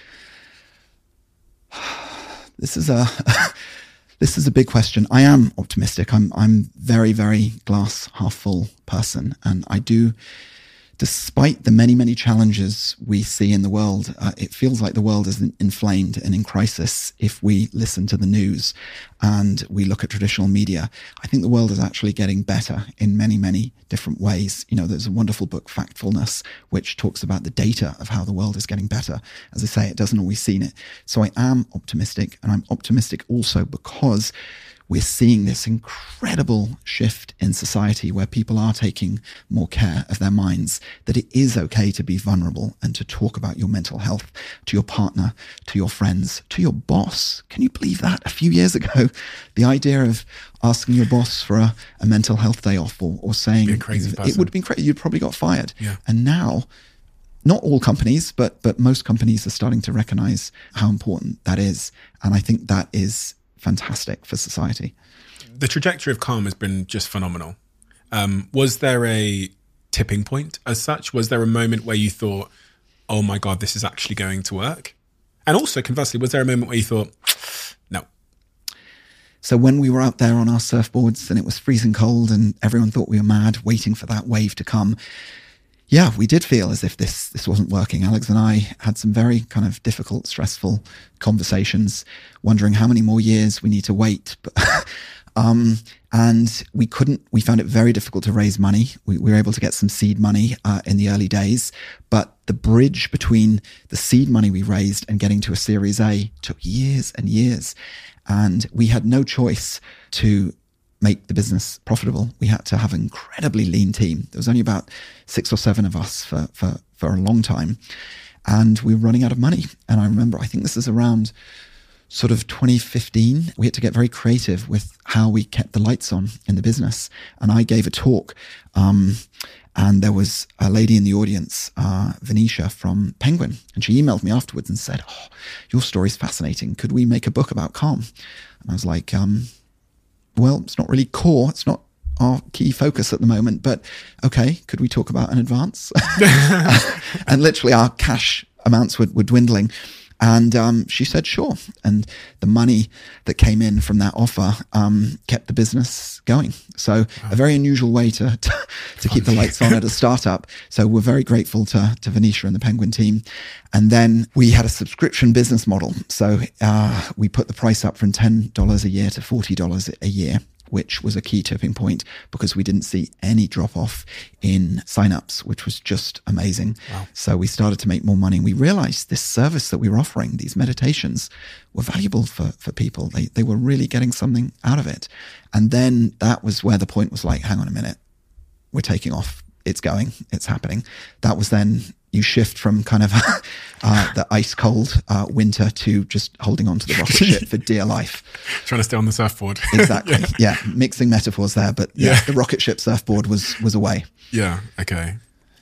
This is a this is a big question. I am optimistic. I'm I'm very very glass half full person, and I do, despite the many many challenges we see in the world, uh, it feels like the world is inflamed and in crisis. If we listen to the news and we look at traditional media, I think the world is actually getting better in many many different ways. You know, there's a wonderful book, Factfulness, which talks about the data of how the world is getting better. As I say, it doesn't always seem it. So I am optimistic, and I'm optimistic also because we're seeing this incredible shift in society where people are taking more care of their minds, that it is okay to be vulnerable and to talk about your mental health to your partner, to your friends, to your boss. Can you believe that? A few years ago, the idea of asking your boss for a, a mental health day off, or, or saying be a crazy it person. would have been crazy, you'd probably got fired. Yeah. And now, not all companies, but but most companies are starting to recognize how important that is. And I think that is fantastic for society. The trajectory of Calm has been just phenomenal. Um, was there a tipping point as such? Was there a moment where you thought, oh my God, this is actually going to work? And also, conversely, was there a moment where you thought, no? So when we were out there on our surfboards and it was freezing cold and everyone thought we were mad, waiting for that wave to come, yeah, we did feel as if this this wasn't working. Alex and I had some very kind of difficult, stressful conversations, wondering how many more years we need to wait. But, um, and we couldn't, we found it very difficult to raise money. We, we were able to get some seed money uh, in the early days, but the bridge between the seed money we raised and getting to a Series A took years and years. And we had no choice to make the business profitable. We had to have an incredibly lean team. There was only about six or seven of us for, for, for a long time. And we were running out of money. And I remember, I think this is around sort of twenty fifteen, we had to get very creative with how we kept the lights on in the business. And I gave a talk, um, and there was a lady in the audience, uh, Venetia from Penguin, and she emailed me afterwards and said, oh, your story's fascinating. Could we make a book about Calm? And I was like, um, well, it's not really core. It's not our key focus at the moment, but okay, could we talk about an advance? And literally our cash amounts were, were dwindling. And um, she said, sure. And the money that came in from that offer um, kept the business going. So wow. A very unusual way to to, to keep the lights on at a startup. So we're very grateful to, to Venetia and the Penguin team. And then we had a subscription business model. So uh, we put the price up from ten dollars a year to forty dollars a year, which was a key tipping point because we didn't see any drop off in signups, which was just amazing. Wow. So we started to make more money, and we realized this service that we were offering, these meditations, were valuable for, for people. They, they were really getting something out of it. And then that was where the point was like, hang on a minute, we're taking off. It's going, it's happening. That was then you shift from kind of uh, the ice cold uh, winter to just holding on to the rocket ship for dear life. Trying to stay on the surfboard. Exactly. yeah. yeah. Mixing metaphors there, but yeah, yeah, the rocket ship surfboard was, was away. Yeah. Okay.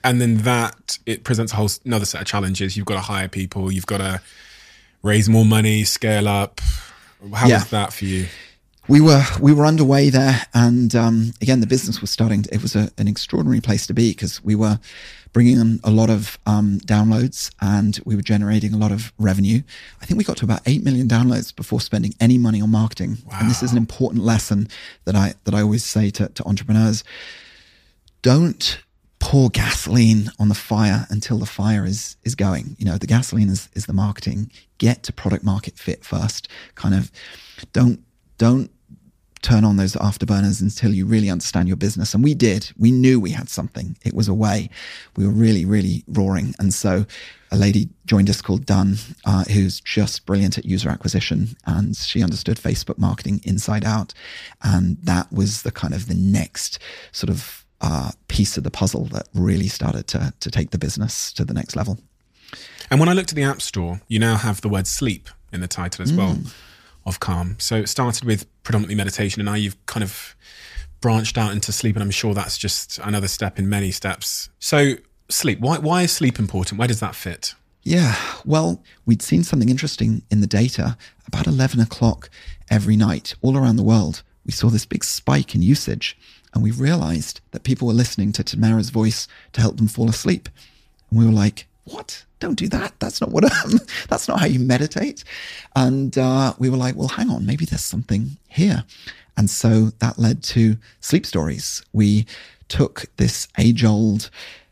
And then that, it presents a whole another set of challenges. You've got to hire people. You've got to raise more money, scale up. How Yeah. was that for you? We were we were underway there, and um, again, the business was starting. To, it was a, an extraordinary place to be because we were bringing in a lot of um, downloads, and we were generating a lot of revenue. I think we got to about eight million downloads before spending any money on marketing. Wow. And this is an important lesson that I that I always say to, to entrepreneurs: don't pour gasoline on the fire until the fire is is going. You know, the gasoline is is the marketing. Get to product market fit first. Kind of don't. Don't turn on those afterburners until you really understand your business. And we did. We knew we had something. It was a way. We were really, really roaring. And so a lady joined us called Dunn, uh, who's just brilliant at user acquisition. And she understood Facebook marketing inside out. And that was the kind of the next sort of uh, piece of the puzzle that really started to, to take the business to the next level. And when I looked at the App Store, you now have the word sleep in the title as Mm. well. Of Calm. So it started with predominantly meditation, and now you've kind of branched out into sleep, and I'm sure that's just another step in many steps. So sleep, why why is sleep important? Where does that fit? Yeah, well, we'd seen something interesting in the data. About eleven o'clock every night, all around the world, we saw this big spike in usage, and we realized that people were listening to Tamara's voice to help them fall asleep. And we were like, what? Don't do that. That's not what, um, that's not how you meditate. And uh, we were like, well, hang on, maybe there's something here. And so that led to Sleep Stories. We took this age-old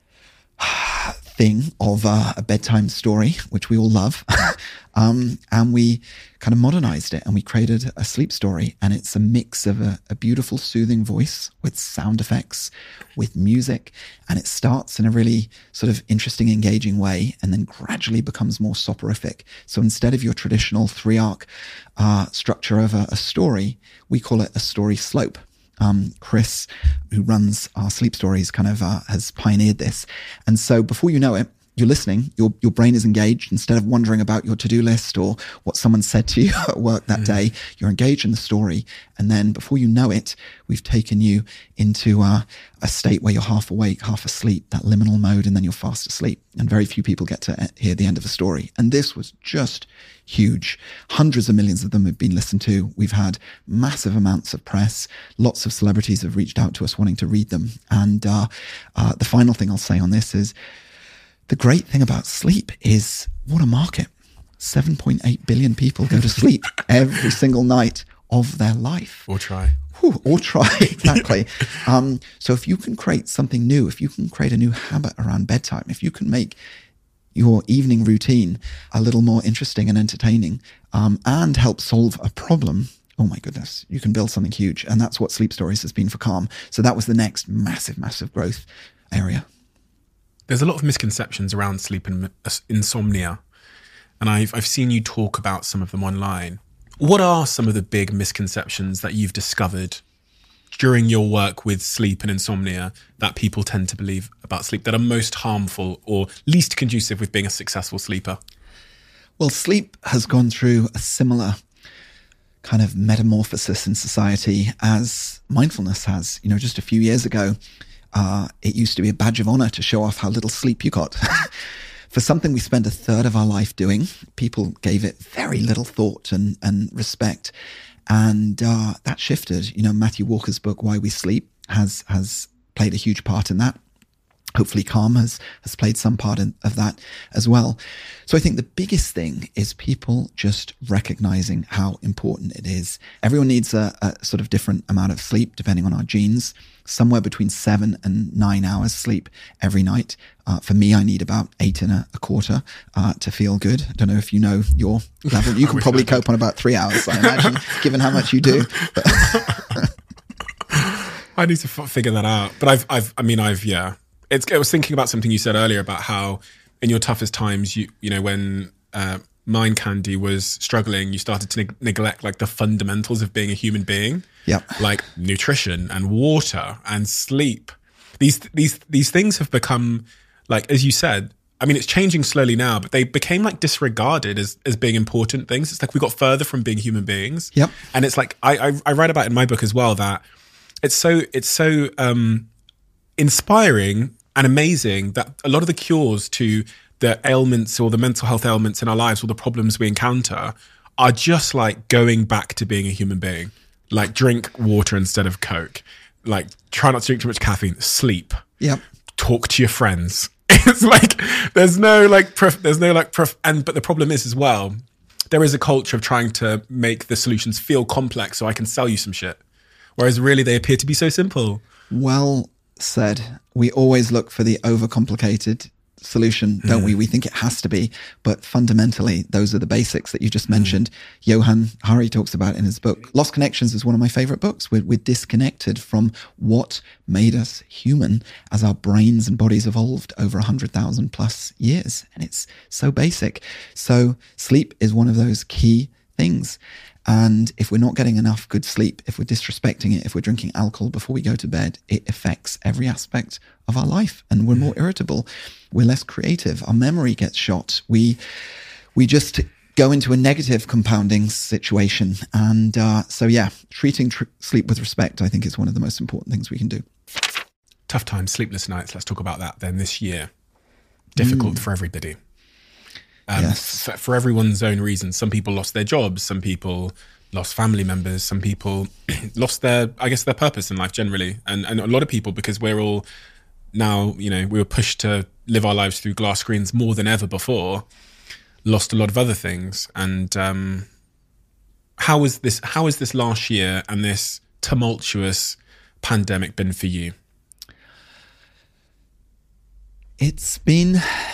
thing of uh, a bedtime story, which we all love, um, and we kind of modernized it, and we created a sleep story. And it's a mix of a, a beautiful, soothing voice with sound effects, with music, and it starts in a really sort of interesting, engaging way, and then gradually becomes more soporific. So instead of your traditional three-arc uh, structure of a, a story, we call it a story slope. Um, Chris, who runs our Sleep Stories, kind of uh, has pioneered this. And so before you know it, you're listening, your your brain is engaged. Instead of wondering about your to-do list or what someone said to you at work that mm-hmm. day, you're engaged in the story. And then before you know it, we've taken you into uh, a state where you're half awake, half asleep, that liminal mode, and then you're fast asleep. And very few people get to hear the end of a story. And this was just huge. Hundreds of millions of them have been listened to. We've had massive amounts of press. Lots of celebrities have reached out to us wanting to read them. And uh, uh, the final thing I'll say on this is, the great thing about sleep is what a market. seven point eight billion people go to sleep every single night of their life. Or try. Whew, or try, exactly. um, so if you can create something new, if you can create a new habit around bedtime, if you can make your evening routine a little more interesting and entertaining, um, and help solve a problem, oh my goodness, you can build something huge. And that's what Sleep Stories has been for Calm. So that was the next massive, massive growth area. There's a lot of misconceptions around sleep and insomnia, and I've I've seen you talk about some of them online. What are some of the big misconceptions that you've discovered during your work with sleep and insomnia that people tend to believe about sleep that are most harmful or least conducive with being a successful sleeper? Well, sleep has gone through a similar kind of metamorphosis in society as mindfulness has. You know, just a few years ago, Uh, it used to be a badge of honor to show off how little sleep you got. For something we spend a third of our life doing, people gave it very little thought and, and respect. And uh, that shifted. You know, Matthew Walker's book, Why We Sleep, has has played a huge part in that. Hopefully Calm has, has played some part in, of that as well. So I think the biggest thing is people just recognizing how important it is. Everyone needs a, a sort of different amount of sleep depending on our genes, somewhere between seven and nine hours sleep every night. Uh, for me, I need about eight and a, a quarter uh, to feel good. I don't know if you know your level. You can probably cope on about three hours, I imagine, given how much you do. I need to f- figure that out. But I've, I've, I mean, I've, yeah. It's, I was thinking about something you said earlier about how in your toughest times, you you know, when uh, Mind Candy was struggling, you started to neg- neglect like the fundamentals of being a human being, yeah, like nutrition and water and sleep. These these these things have become, like, as you said, I mean, it's changing slowly now, but they became like disregarded as as being important things. It's like we got further from being human beings. Yep. And it's like I I, I write about in my book as well that it's so it's so um, inspiring and amazing that a lot of the cures to the ailments or the mental health ailments in our lives or the problems we encounter are just like going back to being a human being. Like drink water instead of Coke. Like try not to drink too much caffeine. Sleep. Yep. Talk to your friends. It's like there's no like pref- there's no like pref- and but the problem is as well, there is a culture of trying to make the solutions feel complex so I can sell you some shit. Whereas really they appear to be so simple. Well said. We always look for the overcomplicated solution, don't mm. we? We think it has to be, but fundamentally, those are the basics that you just mentioned. Mm. Johann Hari talks about in his book. Lost Connections is one of my favorite books. We're, we're disconnected from what made us human as our brains and bodies evolved over one hundred thousand plus years. And it's so basic. So sleep is one of those key things. And if we're not getting enough good sleep, if we're disrespecting it, if we're drinking alcohol before we go to bed, it affects every aspect of our life, and we're more irritable. We're less creative. Our memory gets shot. We we just go into a negative compounding situation. And uh, so, yeah, treating tr- sleep with respect, I think, is one of the most important things we can do. Tough times, sleepless nights. Let's talk about that then this year. Difficult mm. for everybody. Um, yes. for, for everyone's own reasons. Some people lost their jobs. Some people lost family members. Some people lost their, I guess, their purpose in life generally. And and a lot of people, because we're all now, you know, we were pushed to live our lives through glass screens more than ever before, lost a lot of other things. And um, how was this, how has this last year and this tumultuous pandemic been for you? It's been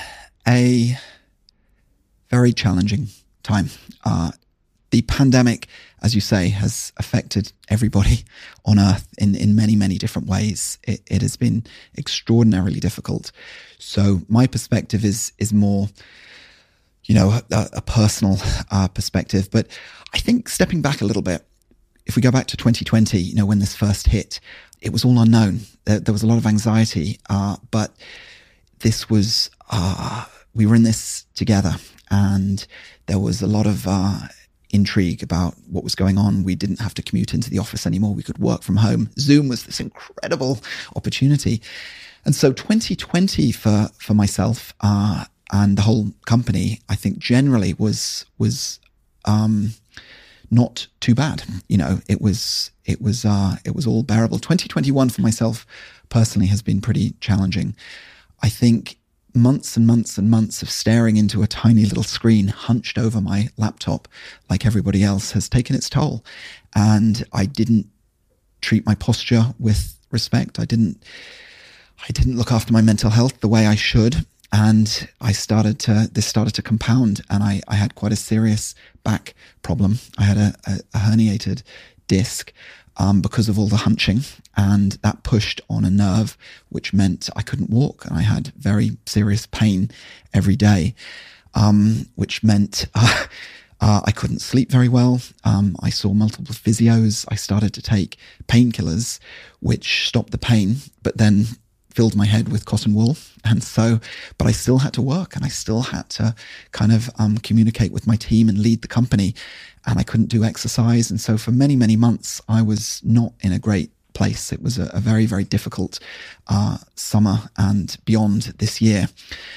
a very challenging time. Uh, the pandemic, as you say, has affected everybody on Earth in, in many, many different ways. It, it has been extraordinarily difficult. So my perspective is is more, you know, a, a personal uh, perspective. But I think stepping back a little bit, if we go back to twenty twenty, you know, when this first hit, it was all unknown. There, there was a lot of anxiety, uh, but this was, uh, we were in this together. And there was a lot of uh, intrigue about what was going on. We didn't have to commute into the office anymore. We could work from home. Zoom was this incredible opportunity. And so twenty twenty for, for myself uh, and the whole company, I think generally was was um, not too bad. You know, it was it was uh, it was all bearable. twenty twenty-one for myself personally has been pretty challenging. I think months and months and months of staring into a tiny little screen hunched over my laptop like everybody else has taken its toll. And I didn't treat my posture with respect. I didn't, I didn't look after my mental health the way I should. And I started to, this started to compound, and I, I had quite a serious back problem. I had a, a, a herniated disc Um, because of all the hunching, and that pushed on a nerve, which meant I couldn't walk, and I had very serious pain every day, um, which meant uh, uh, I couldn't sleep very well. Um, I saw multiple physios. I started to take painkillers, which stopped the pain, but then filled my head with cotton wool. And so, but I still had to work, and I still had to kind of um, communicate with my team and lead the company. And I couldn't do exercise. And so for many, many months, I was not in a great place. It was a, a very, very difficult uh, summer and beyond this year.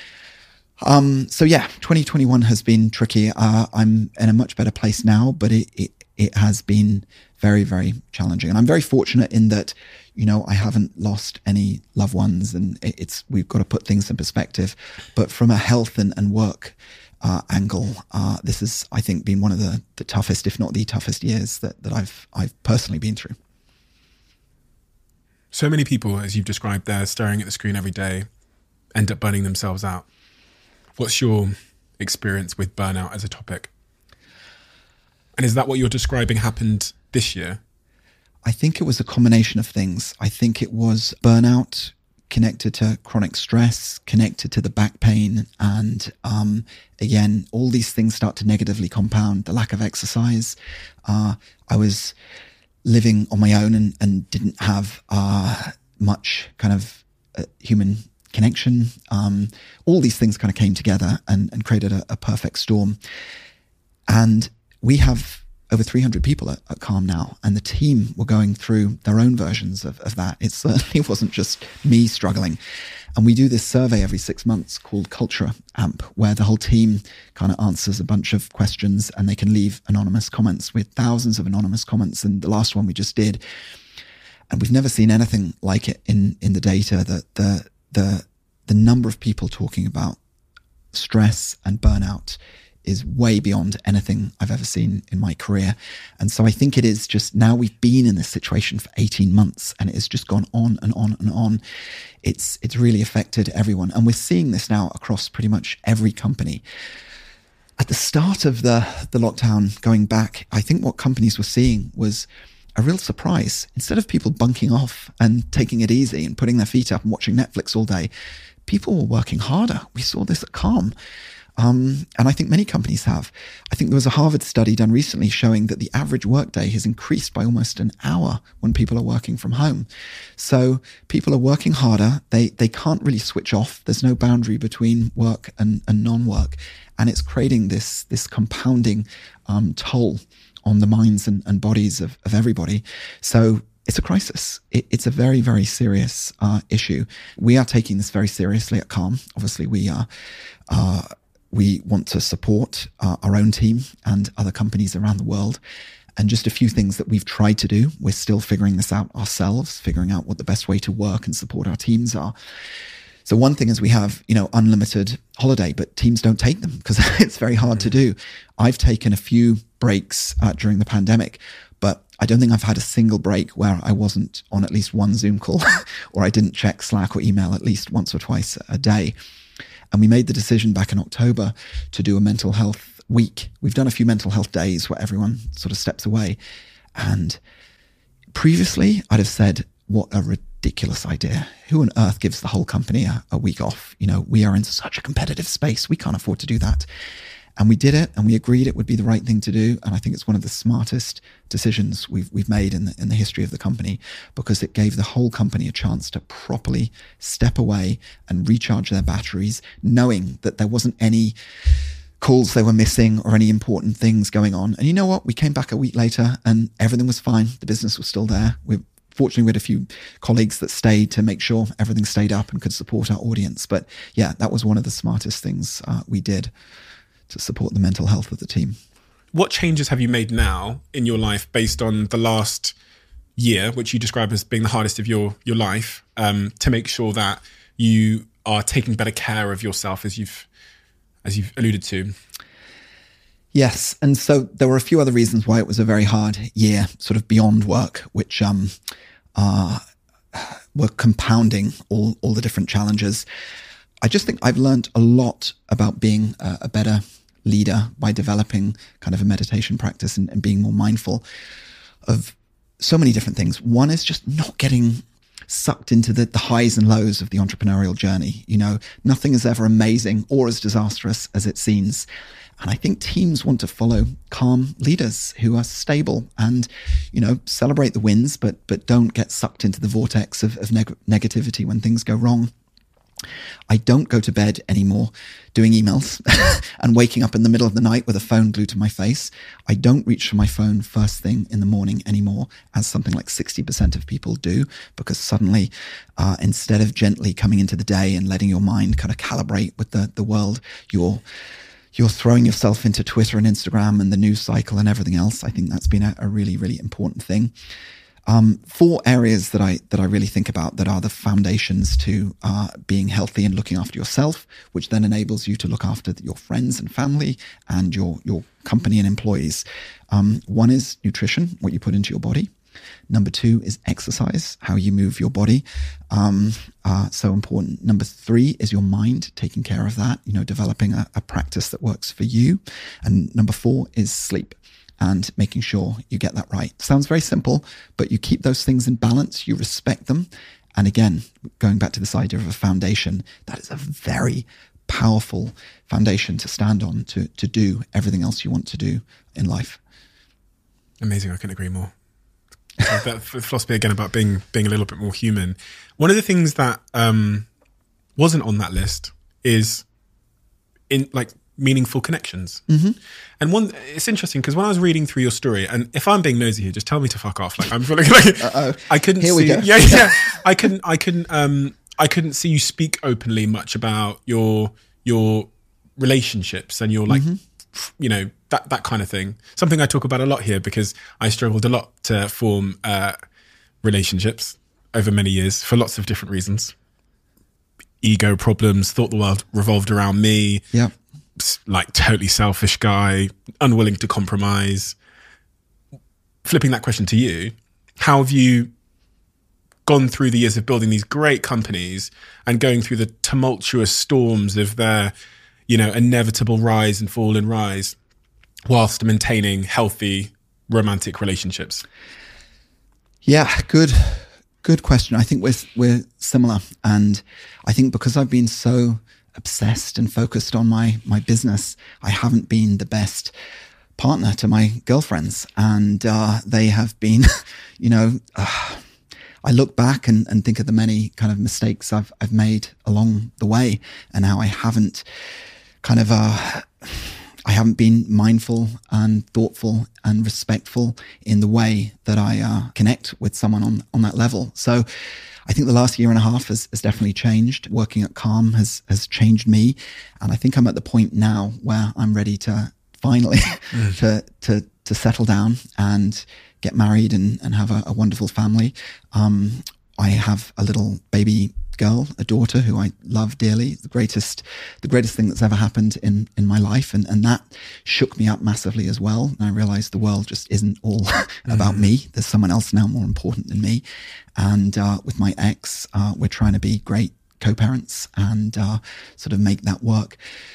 Um, so yeah, twenty twenty-one has been tricky. Uh, I'm in a much better place now, but it, it, it has been very, very challenging. And I'm very fortunate in that, you know, I haven't lost any loved ones, and it, it's, we've got to put things in perspective. But from a health and, and work Uh, angle, uh, this has, I think, been one of the, the toughest, if not the toughest years that, that I've I've personally been through. So many people, as you've described there, staring at the screen every day, end up burning themselves out. What's your experience with burnout as a topic? And is that what you're describing happened this year? I think it was a combination of things. I think it was burnout connected to chronic stress, connected to the back pain. And um, again, all these things start to negatively compound. The lack of exercise. Uh, I was living on my own and, and didn't have uh, much kind of uh, human connection. Um, all these things kind of came together and, and created a, a perfect storm. And we have over three hundred people at, at Calm now, and the team were going through their own versions of, of that. It certainly wasn't just me struggling. And we do this survey every six months called Culture Amp, where the whole team kind of answers a bunch of questions and they can leave anonymous comments. We had thousands of anonymous comments, and the last one we just did, and we've never seen anything like it in, in the data, that the, the, the number of people talking about stress and burnout is way beyond anything I've ever seen in my career. And so I think it is just, now we've been in this situation for eighteen months and it has just gone on and on and on. It's, it's really affected everyone. And we're seeing this now across pretty much every company. At the start of the, the lockdown going back, I think what companies were seeing was a real surprise. Instead of people bunking off and taking it easy and putting their feet up and watching Netflix all day, people were working harder. We saw this at Calm. Um, and I think many companies have. I think there was a Harvard study done recently showing that the average workday has increased by almost an hour when people are working from home. So people are working harder. They they can't really switch off. There's no boundary between work and, and non-work. And it's creating this, this compounding um, toll on the minds and, and bodies of, of everybody. So it's a crisis. It, it's a very, very serious uh, issue. We are taking this very seriously at Calm. Obviously, we are... Uh, We want to support uh, our own team and other companies around the world. And just a few things that we've tried to do. We're still figuring this out ourselves, figuring out what the best way to work and support our teams are. So one thing is we have, you know, unlimited holiday, but teams don't take them because it's very hard mm-hmm. to do. I've taken a few breaks uh, during the pandemic, but I don't think I've had a single break where I wasn't on at least one Zoom call or I didn't check Slack or email at least once or twice a day. And we made the decision back in October to do a mental health week. We've done a few mental health days where everyone sort of steps away. And previously, I'd have said, what a ridiculous idea. Who on earth gives the whole company a, a week off? You know, we are in such a competitive space. We can't afford to do that. And we did it, and we agreed it would be the right thing to do. And I think it's one of the smartest decisions we've we've made in the, in the history of the company, because it gave the whole company a chance to properly step away and recharge their batteries, knowing that there wasn't any calls they were missing or any important things going on. And you know what? We came back a week later and everything was fine. The business was still there. We Fortunately, we had a few colleagues that stayed to make sure everything stayed up and could support our audience. But yeah, that was one of the smartest things uh, we did to support the mental health of the team. What changes have you made now in your life based on the last year, which you describe as being the hardest of your, your life, um, to make sure that you are taking better care of yourself, as you've, as you've alluded to? Yes. And so there were a few other reasons why it was a very hard year, sort of beyond work, which um, uh, were compounding all, all the different challenges. I just think I've learned a lot about being a, a better leader by developing kind of a meditation practice and, and being more mindful of so many different things. One is just not getting sucked into the, the highs and lows of the entrepreneurial journey. You know, nothing is ever amazing or as disastrous as it seems. And I think teams want to follow calm leaders who are stable and, you know, celebrate the wins, but but don't get sucked into the vortex of, of neg- negativity when things go wrong. I don't go to bed anymore doing emails and waking up in the middle of the night with a phone glued to my face. I don't reach for my phone first thing in the morning anymore, as something like sixty percent of people do, because suddenly, uh, instead of gently coming into the day and letting your mind kind of calibrate with the, the world, you're you're throwing yourself into Twitter and Instagram and the news cycle and everything else. I think that's been a, a really, really important thing. Um, four areas that I that I really think about that are the foundations to uh, being healthy and looking after yourself, which then enables you to look after your friends and family and your your company and employees. Um, one is nutrition, what you put into your body. Number two is exercise, how you move your body. Um, uh, so important. Number three is your mind, taking care of that, you know, developing a, a practice that works for you. And number four is sleep, and making sure you get that right. Sounds very simple, but you keep those things in balance, you respect them. And again, going back to this idea of a foundation, that is a very powerful foundation to stand on to, to do everything else you want to do in life. Amazing. I couldn't agree more. So that philosophy again about being being a little bit more human. One of the things that um, wasn't on that list is in like meaningful connections. Mm-hmm. And one, it's interesting because when I was reading through your story, and if I'm being nosy here, just tell me to fuck off. Like I'm feeling like Uh-oh. I couldn't Here see. we go. Yeah, yeah. I couldn't. I couldn't. Um, I couldn't see you speak openly much about your your relationships and your like, Mm-hmm. f- you know, that that kind of thing. Something I talk about a lot here because I struggled a lot to form uh, relationships over many years for lots of different reasons. Ego problems, thought the world revolved around me. Yeah. Like totally selfish guy, unwilling to compromise. Flipping that question to you, how have you gone through the years of building these great companies and going through the tumultuous storms of their, you know, inevitable rise and fall and rise whilst maintaining healthy romantic relationships? Yeah, good, good question. I think we're we're similar, and I think because I've been so obsessed and focused on my my business, I haven't been the best partner to my girlfriends, and uh, they have been, you know. Uh, I look back and, and think of the many kind of mistakes I've I've made along the way, and how I haven't kind of uh, I haven't been mindful and thoughtful and respectful in the way that I uh, connect with someone on on that level. So I think the last year and a half has, has definitely changed. Working at Calm has has changed me, and I think I'm at the point now where I'm ready to finally mm. to to to settle down and get married and, and have a, a wonderful family. Um, I have a little baby girl, a daughter who I love dearly. The greatest, the greatest thing that's ever happened in, in my life. And, and that shook me up massively as well. And I realized the world just isn't all about mm. me. There's someone else now more important than me. And, uh, with my ex, uh, we're trying to be great co-parents and, uh, sort of make that work.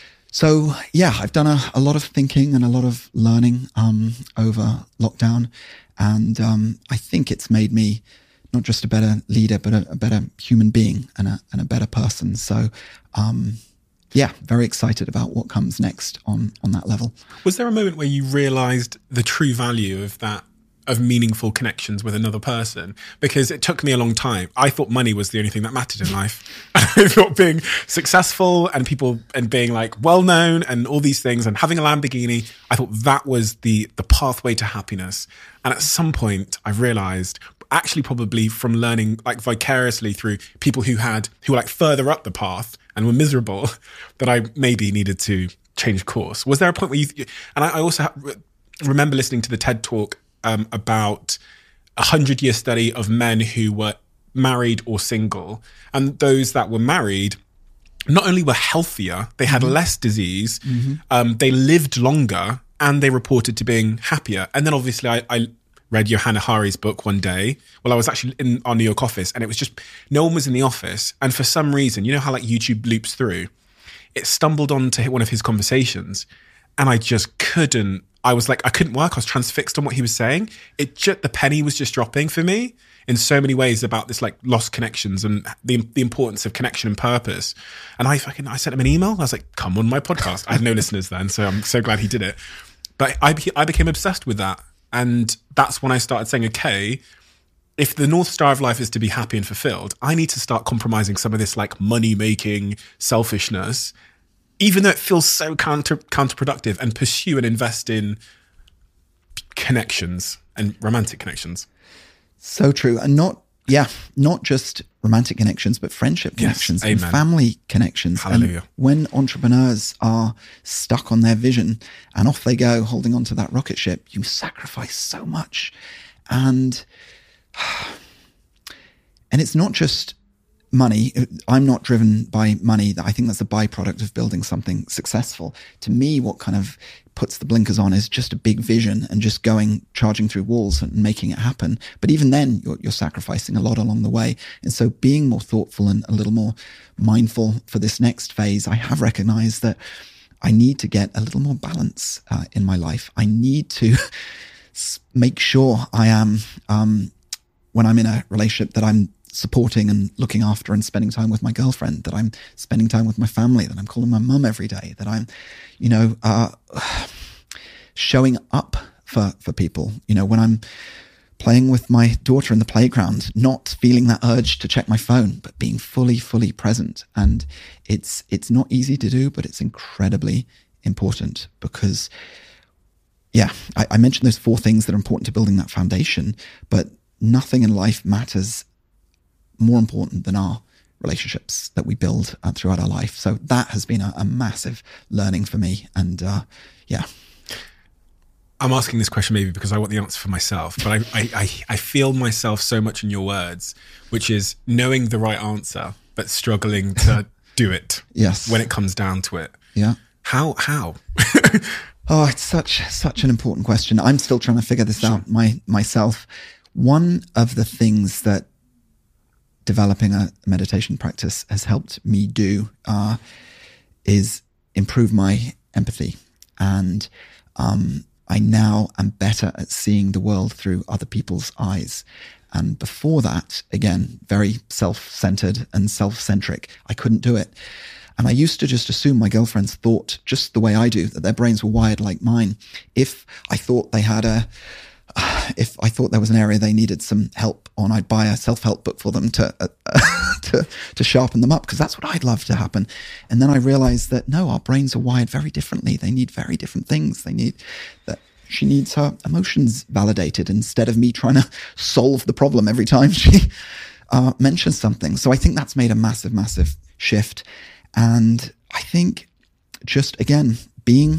So yeah, I've done a, a lot of thinking and a lot of learning, um, over lockdown. And, um, I think it's made me not just a better leader, but a, a better human being and a, and a better person. So, um, yeah, very excited about what comes next on, on that level. Was there a moment where you realized the true value of that, of meaningful connections with another person? Because it took me a long time. I thought money was the only thing that mattered in life. I thought being successful and people and being like well-known and all these things and having a Lamborghini, I thought that was the, the pathway to happiness. And at some point I realized, actually probably from learning like vicariously through people who had, who were like further up the path and were miserable, that I maybe needed to change course. Was there a point where you, and I also remember listening to the TED Talk um, about a hundred year study of men who were married or single, and those that were married not only were healthier, they had mm-hmm. less disease, mm-hmm. um, they lived longer, and they reported to being happier. And then obviously I, I read Johanna Hari's book one day. Well, I was actually in our New York office, and it was just, no one was in the office. And for some reason, you know how like YouTube loops through? It stumbled onto one of his conversations, and I just couldn't, I was like, I couldn't work. I was transfixed on what he was saying. It just, the penny was just dropping for me in so many ways about this like lost connections and the the importance of connection and purpose. And I fucking, I sent him an email. I was like, come on my podcast. I had no listeners then, so I'm so glad he did it. But I, I became obsessed with that. And that's when I started saying, okay, if the North Star of life is to be happy and fulfilled, I need to start compromising some of this like money-making selfishness, even though it feels so counter counterproductive, and pursue and invest in connections and romantic connections. So true. And not, yeah, not just romantic connections, but friendship connections, yes, and family connections. Hallelujah. And when entrepreneurs are stuck on their vision and off they go, holding on to that rocket ship, you sacrifice so much. And, and it's not just money. I'm not driven by money. I think that's a byproduct of building something successful. To me, what kind of puts the blinkers on is just a big vision and just going, charging through walls and making it happen. But even then, you're, you're sacrificing a lot along the way. And so being more thoughtful and a little more mindful for this next phase, I have recognized that I need to get a little more balance uh, in my life. I need to make sure I am, um, when I'm in a relationship, that I'm supporting and looking after and spending time with my girlfriend, that I'm spending time with my family, that I'm calling my mum every day, that I'm, you know, uh, showing up for, for people, you know, when I'm playing with my daughter in the playground, not feeling that urge to check my phone, but being fully, fully present. And it's, it's not easy to do, but it's incredibly important because, yeah, I, I mentioned those four things that are important to building that foundation, but nothing in life matters more important than our relationships that we build uh, throughout our life. So that has been a, a massive learning for me. And uh, yeah. I'm asking this question maybe because I want the answer for myself, but I, I, I, I feel myself so much in your words, which is knowing the right answer, but struggling to do it. Yes. When it comes down to it. Yeah. How, how? Oh, it's such, such an important question. I'm still trying to figure this sure. out my, myself. One of the things that developing a meditation practice has helped me do uh, is improve my empathy. And um, I now am better at seeing the world through other people's eyes. And before that, again, very self-centered and self-centric. I couldn't do it. And I used to just assume my girlfriends thought just the way I do, that their brains were wired like mine. If I thought they had a, if I thought there was an area they needed some help on, I'd buy a self-help book for them to, uh, to, to sharpen them up, because that's what I'd love to happen. And then I realized that no, our brains are wired very differently. They need very different things. They need that. She needs her emotions validated instead of me trying to solve the problem every time she uh, mentions something. So I think that's made a massive, massive shift. And I think just, again, being,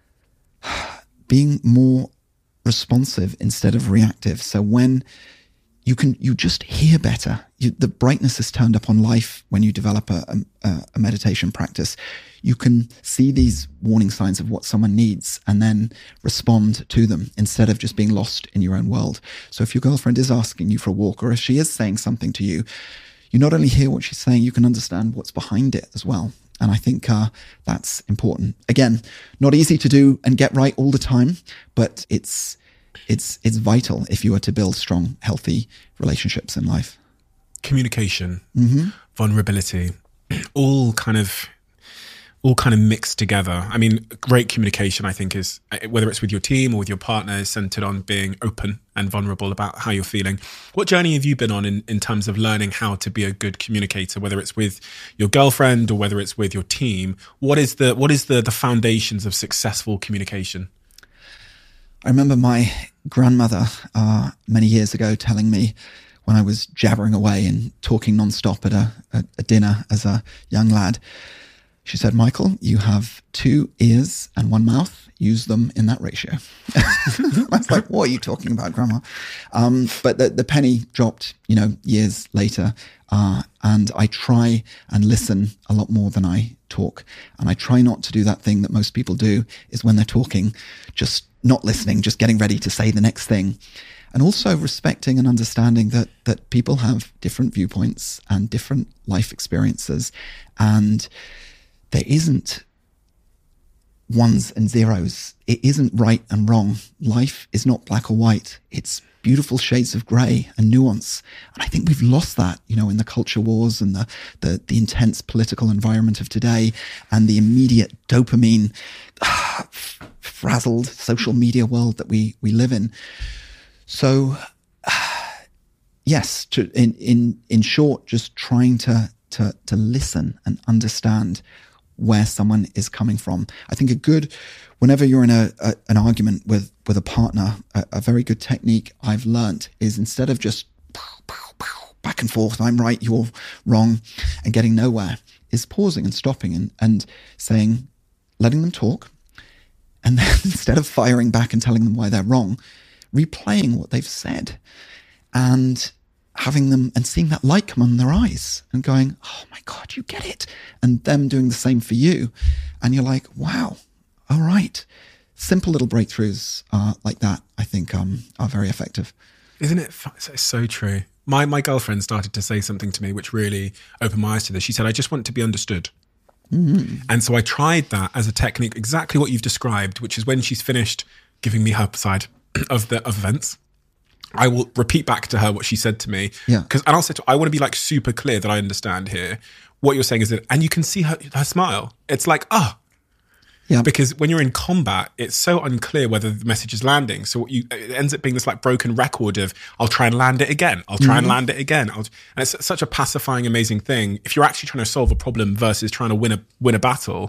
being more responsive instead of reactive. So when you can, you just hear better. You, the brightness is turned up on life when you develop a, a, a meditation practice. You can see these warning signs of what someone needs and then respond to them instead of just being lost in your own world. So if your girlfriend is asking you for a walk, or if she is saying something to you, you not only hear what she's saying, you can understand what's behind it as well. And I think uh, that's important. Again, not easy to do and get right all the time, but it's it's it's vital if you are to build strong, healthy relationships in life. Communication, mm-hmm. vulnerability, all kind of all kind of mixed together. I mean, great communication, I think, is, whether it's with your team or with your partner, is centered on being open and vulnerable about how you're feeling. What journey have you been on in, in terms of learning how to be a good communicator, whether it's with your girlfriend or whether it's with your team? What is the what is the the foundations of successful communication? I remember my grandmother uh, many years ago telling me, when I was jabbering away and talking nonstop at a, a, a dinner as a young lad, she said, "Michael, you have two ears and one mouth. Use them in that ratio." I was like, "What are you talking about, Grandma?" Um, but the, the penny dropped, you know, years later. Uh, and I try and listen a lot more than I talk. And I try not to do that thing that most people do, is when they're talking, just not listening, just getting ready to say the next thing. And also respecting and understanding that that people have different viewpoints and different life experiences. And there isn't ones and zeros. It isn't right and wrong. Life is not black or white. It's beautiful shades of grey and nuance. And I think we've lost that, you know, in the culture wars and the, the, the intense political environment of today and the immediate dopamine uh, frazzled social media world that we, we live in. So, uh, yes, to, in, in, in short, just trying to, to, to listen and understand where someone is coming from. I think a good, whenever you're in a, a an argument with, with a partner, a, a very good technique I've learnt is, instead of just back and forth, I'm right, you're wrong, and getting nowhere, is pausing and stopping and, and saying, letting them talk. And then instead of firing back and telling them why they're wrong, replaying what they've said and having them and seeing that light come on their eyes and going, "Oh my God, you get it." And them doing the same for you. And you're like, wow, all right. Simple little breakthroughs uh, like that, I think, um, are very effective. Isn't it? It's so true. My, my girlfriend started to say something to me which really opened my eyes to this. She said, "I just want to be understood." Mm-hmm. And so I tried that as a technique, exactly what you've described, which is when she's finished giving me her side of the of events, I will repeat back to her what she said to me. Yeah. Because, and I'll say to her, I want to be like super clear that I understand here. What you're saying is that, and you can see her, her smile. It's like, ah. Oh. Yeah. Because when you're in combat, it's so unclear whether the message is landing. So what you, it ends up being this like broken record of, I'll try and land it again. I'll try mm-hmm. and land it again. I'll, and it's such a pacifying, amazing thing. If you're actually trying to solve a problem versus trying to win a, win a battle,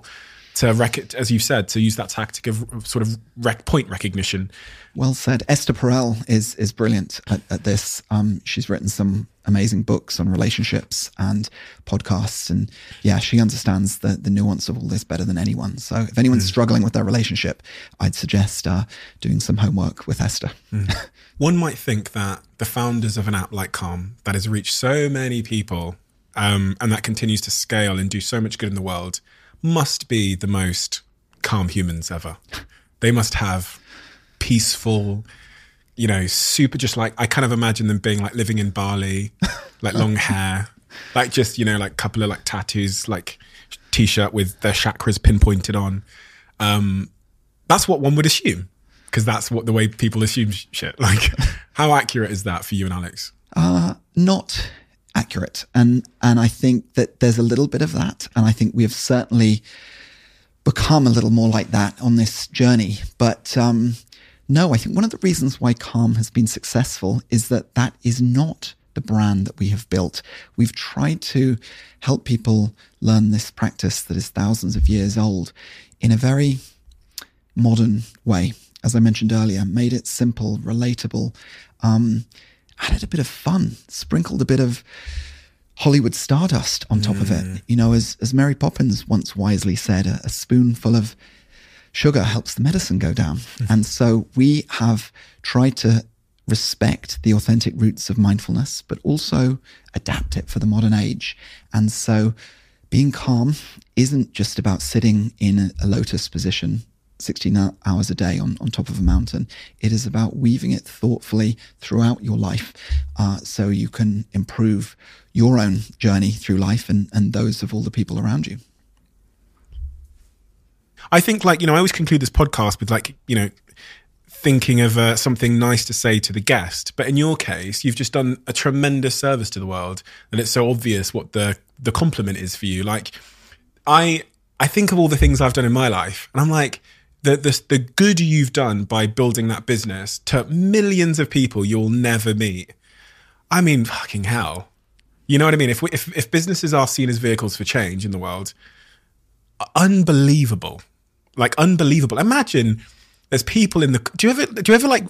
to rec- as you've said, to use that tactic of sort of rec- point recognition. Well said. Esther Perel is is brilliant at, at this. Um, she's written some amazing books on relationships and podcasts, and yeah, she understands the the nuance of all this better than anyone. So if anyone's mm. struggling with their relationship, I'd suggest uh, doing some homework with Esther. Mm. One might think that the founders of an app like Calm that has reached so many people um, and that continues to scale and do so much good in the world must be the most calm humans ever. They must have peaceful, you know, super, just like, I kind of imagine them being like living in Bali, like long hair, like just, you know, like a couple of like tattoos, like t-shirt with their chakras pinpointed on. Um, that's what one would assume, because that's what the way people assume shit. Like, how accurate is that for you and Alex? Uh, not accurate. And, and I think that there's a little bit of that. And I think we have certainly become a little more like that on this journey. But, um, no, I think one of the reasons why Calm has been successful is that that is not the brand that we have built. We've tried to help people learn this practice that is thousands of years old in a very modern way. As I mentioned earlier, made it simple, relatable, um, added a bit of fun, sprinkled a bit of Hollywood stardust on top mm. of it. You know, as, as Mary Poppins once wisely said, a, a spoonful of sugar helps the medicine go down. Mm-hmm. And so we have tried to respect the authentic roots of mindfulness, but also adapt it for the modern age. And so being calm isn't just about sitting in a lotus position sixteen hours a day on, on top of a mountain. It is about weaving it thoughtfully throughout your life uh, so you can improve your own journey through life and, and those of all the people around you. I think, like, you know, I always conclude this podcast with, like, you know, thinking of uh, something nice to say to the guest. But in your case, you've just done a tremendous service to the world, and it's so obvious what the the compliment is for you. Like, I I think of all the things I've done in my life, and I'm like, the the the good you've done by building that business to millions of people you'll never meet. I mean, fucking hell. You know what I mean? If we, if if businesses are seen as vehicles for change in the world, unbelievable. Like, unbelievable. Imagine there's people in the, do you ever, do you ever like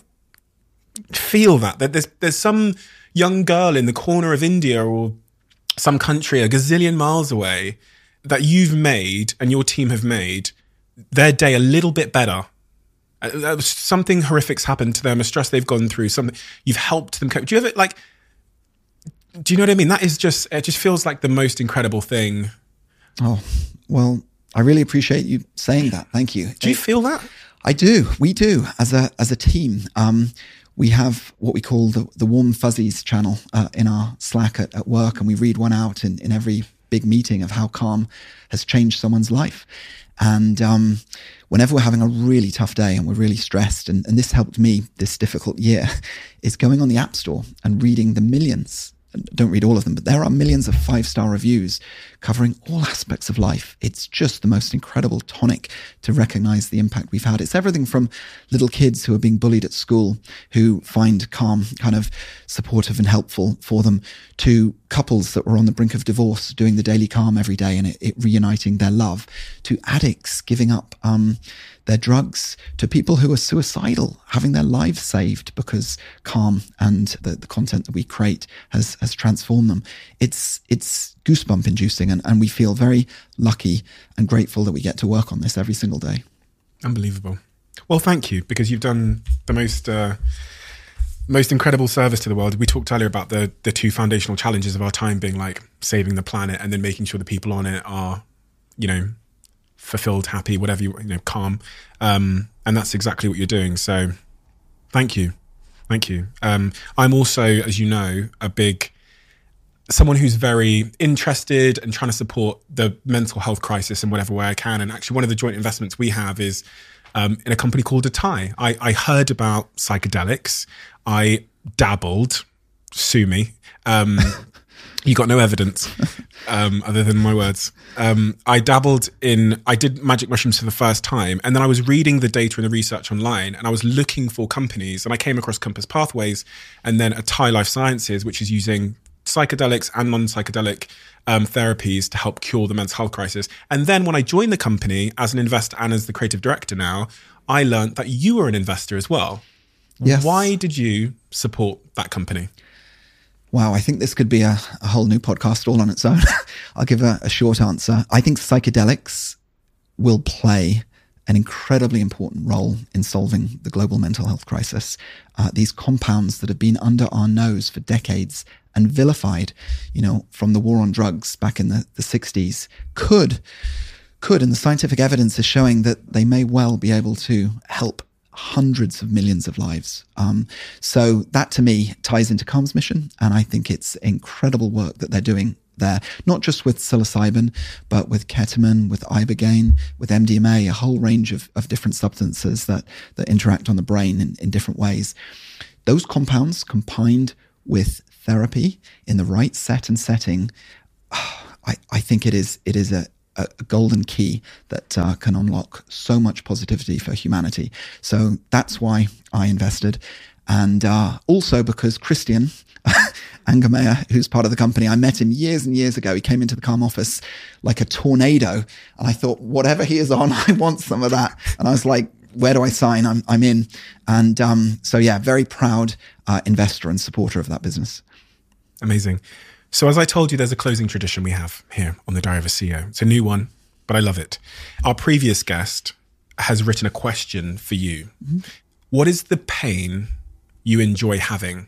feel that, that there's, there's some young girl in the corner of India or some country a gazillion miles away that you've made and your team have made their day a little bit better. Uh, something horrific's happened to them, a stress they've gone through, something, you've helped them cope. Do you ever like, do you know what I mean? That is just, it just feels like the most incredible thing. Oh, well, I really appreciate you saying that. Thank you. Do you feel that? I do. We do as a as a team. Um, we have what we call the, the Warm Fuzzies channel uh, in our Slack at, at work, and we read one out in, in every big meeting of how calm has changed someone's life. And um, whenever we're having a really tough day and we're really stressed, and, and this helped me this difficult year, is going on the App Store and reading the millions. Don't read all of them, but there are millions of five-star reviews covering all aspects of life. It's just the most incredible tonic to recognize the impact we've had. It's everything from little kids who are being bullied at school who find Calm kind of supportive and helpful for them, to couples that were on the brink of divorce doing the daily Calm every day and it, it reuniting their love, to addicts giving up um, their drugs, to people who are suicidal having their lives saved because Calm and the, the content that we create has has transformed them. It's it's goosebump inducing, and, and we feel very lucky and grateful that we get to work on this every single day. Unbelievable. Well, thank you, because you've done the most uh, most incredible service to the world. We talked earlier about the the two foundational challenges of our time being like saving the planet and then making sure the people on it are, you know, fulfilled, happy, whatever you, you know, calm. Um, and that's exactly what you're doing. So thank you. Thank you. Um, I'm also, as you know, a big, someone who's very interested and trying to support the mental health crisis in whatever way I can. And actually one of the joint investments we have is um, in a company called Atai. I, I heard about psychedelics. I dabbled, sue me. Um, you got no evidence um, other than my words. Um, I dabbled in, I did magic mushrooms for the first time. And then I was reading the data and the research online, and I was looking for companies, and I came across Compass Pathways and then Atai Life Sciences, which is using psychedelics and non-psychedelic um, therapies to help cure the mental health crisis. And then when I joined the company as an investor and as the creative director now, I learned that you were an investor as well. Yes. Why did you support that company? Wow, I think this could be a, a whole new podcast all on its own. I'll give a, a short answer. I think psychedelics will play an incredibly important role in solving the global mental health crisis. Uh, these compounds that have been under our nose for decades and vilified, you know, from the war on drugs back in the, the sixties, could, could, and the scientific evidence is showing that they may well be able to help hundreds of millions of lives. Um, so that to me ties into Calm's mission. And I think it's incredible work that they're doing there, not just with psilocybin, but with ketamine, with ibogaine, with M D M A, a whole range of, of different substances that, that interact on the brain in, in different ways. Those compounds combined with therapy in the right set and setting, I, I think it is, it is a, a golden key that uh, can unlock so much positivity for humanity. So that's why I invested. And uh, also because Christian Angermayer, who's part of the company, I met him years and years ago. He came into the Calm office like a tornado. And I thought, whatever he is on, I want some of that. And I was like, where do I sign? I'm, I'm in. And um, so, yeah, very proud uh, investor and supporter of that business. Amazing. So as I told you, there's a closing tradition we have here on the Diary of a C E O. It's a new one, but I love it. Our previous guest has written a question for you. Mm-hmm. What is the pain you enjoy having?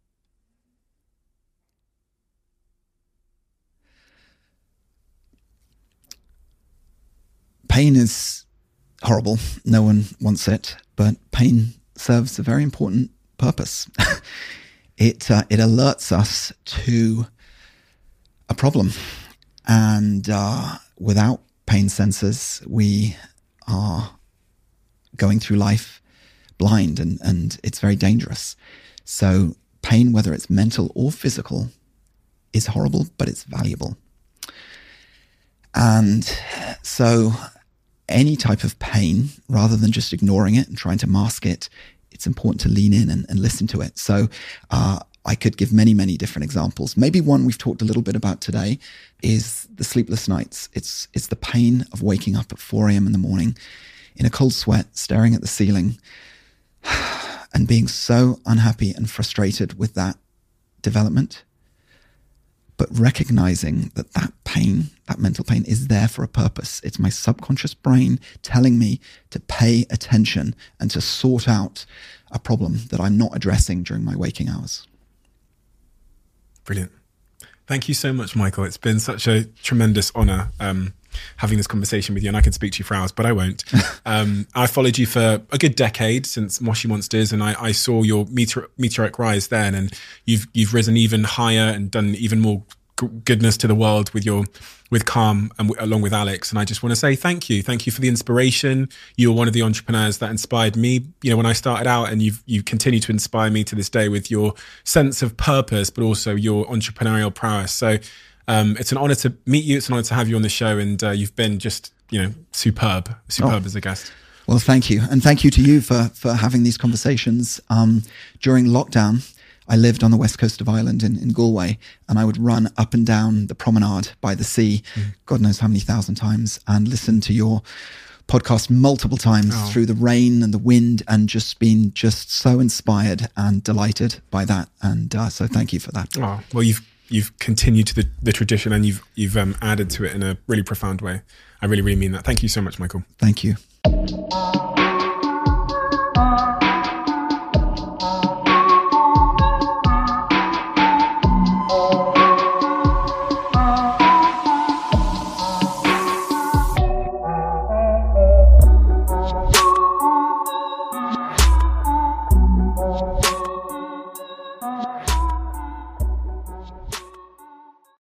Pain is horrible. No one wants it, but pain serves a very important purpose. it uh, it alerts us to a problem. And uh, without pain sensors, we are going through life blind, and, and it's very dangerous. So pain, whether it's mental or physical, is horrible, but it's valuable. And so any type of pain, rather than just ignoring it and trying to mask it, it's important to lean in and, and listen to it. So uh, I could give many, many different examples. Maybe one we've talked a little bit about today is the sleepless nights. It's it's the pain of waking up at four a.m. in the morning in a cold sweat, staring at the ceiling and being so unhappy and frustrated with that development. But recognizing that that pain, that mental pain, is there for a purpose. It's my subconscious brain telling me to pay attention and to sort out a problem that I'm not addressing during my waking hours. Brilliant. Thank you so much, Michael. It's been such a tremendous honor um, having this conversation with you, and I could speak to you for hours, but I won't. um, I followed you for a good decade since Moshi Monsters, and I, I saw your meteor, meteoric rise then, and you've you've risen even higher and done even more g- goodness to the world with your with Calm and w- along with Alex. And I just want to say thank you. Thank you for the inspiration. You were one of the entrepreneurs that inspired me, you know, when I started out, and you've you continue to inspire me to this day with your sense of purpose, but also your entrepreneurial prowess. So um, it's an honor to meet you. It's an honor to have you on the show, and uh, you've been just, you know, superb, superb oh. as a guest. Well, thank you. And thank you to you for, for having these conversations. Um, during lockdown, I lived on the west coast of Ireland in, in Galway, and I would run up and down the promenade by the sea, mm. God knows how many thousand times, and listen to your podcast multiple times oh. through the rain and the wind, and just been just so inspired and delighted by that. And uh, so thank you for that. Oh, well, you've you've continued to the, the tradition, and you've you've um, added to it in a really profound way. I really, really mean that. Thank you so much, Michael. Thank you.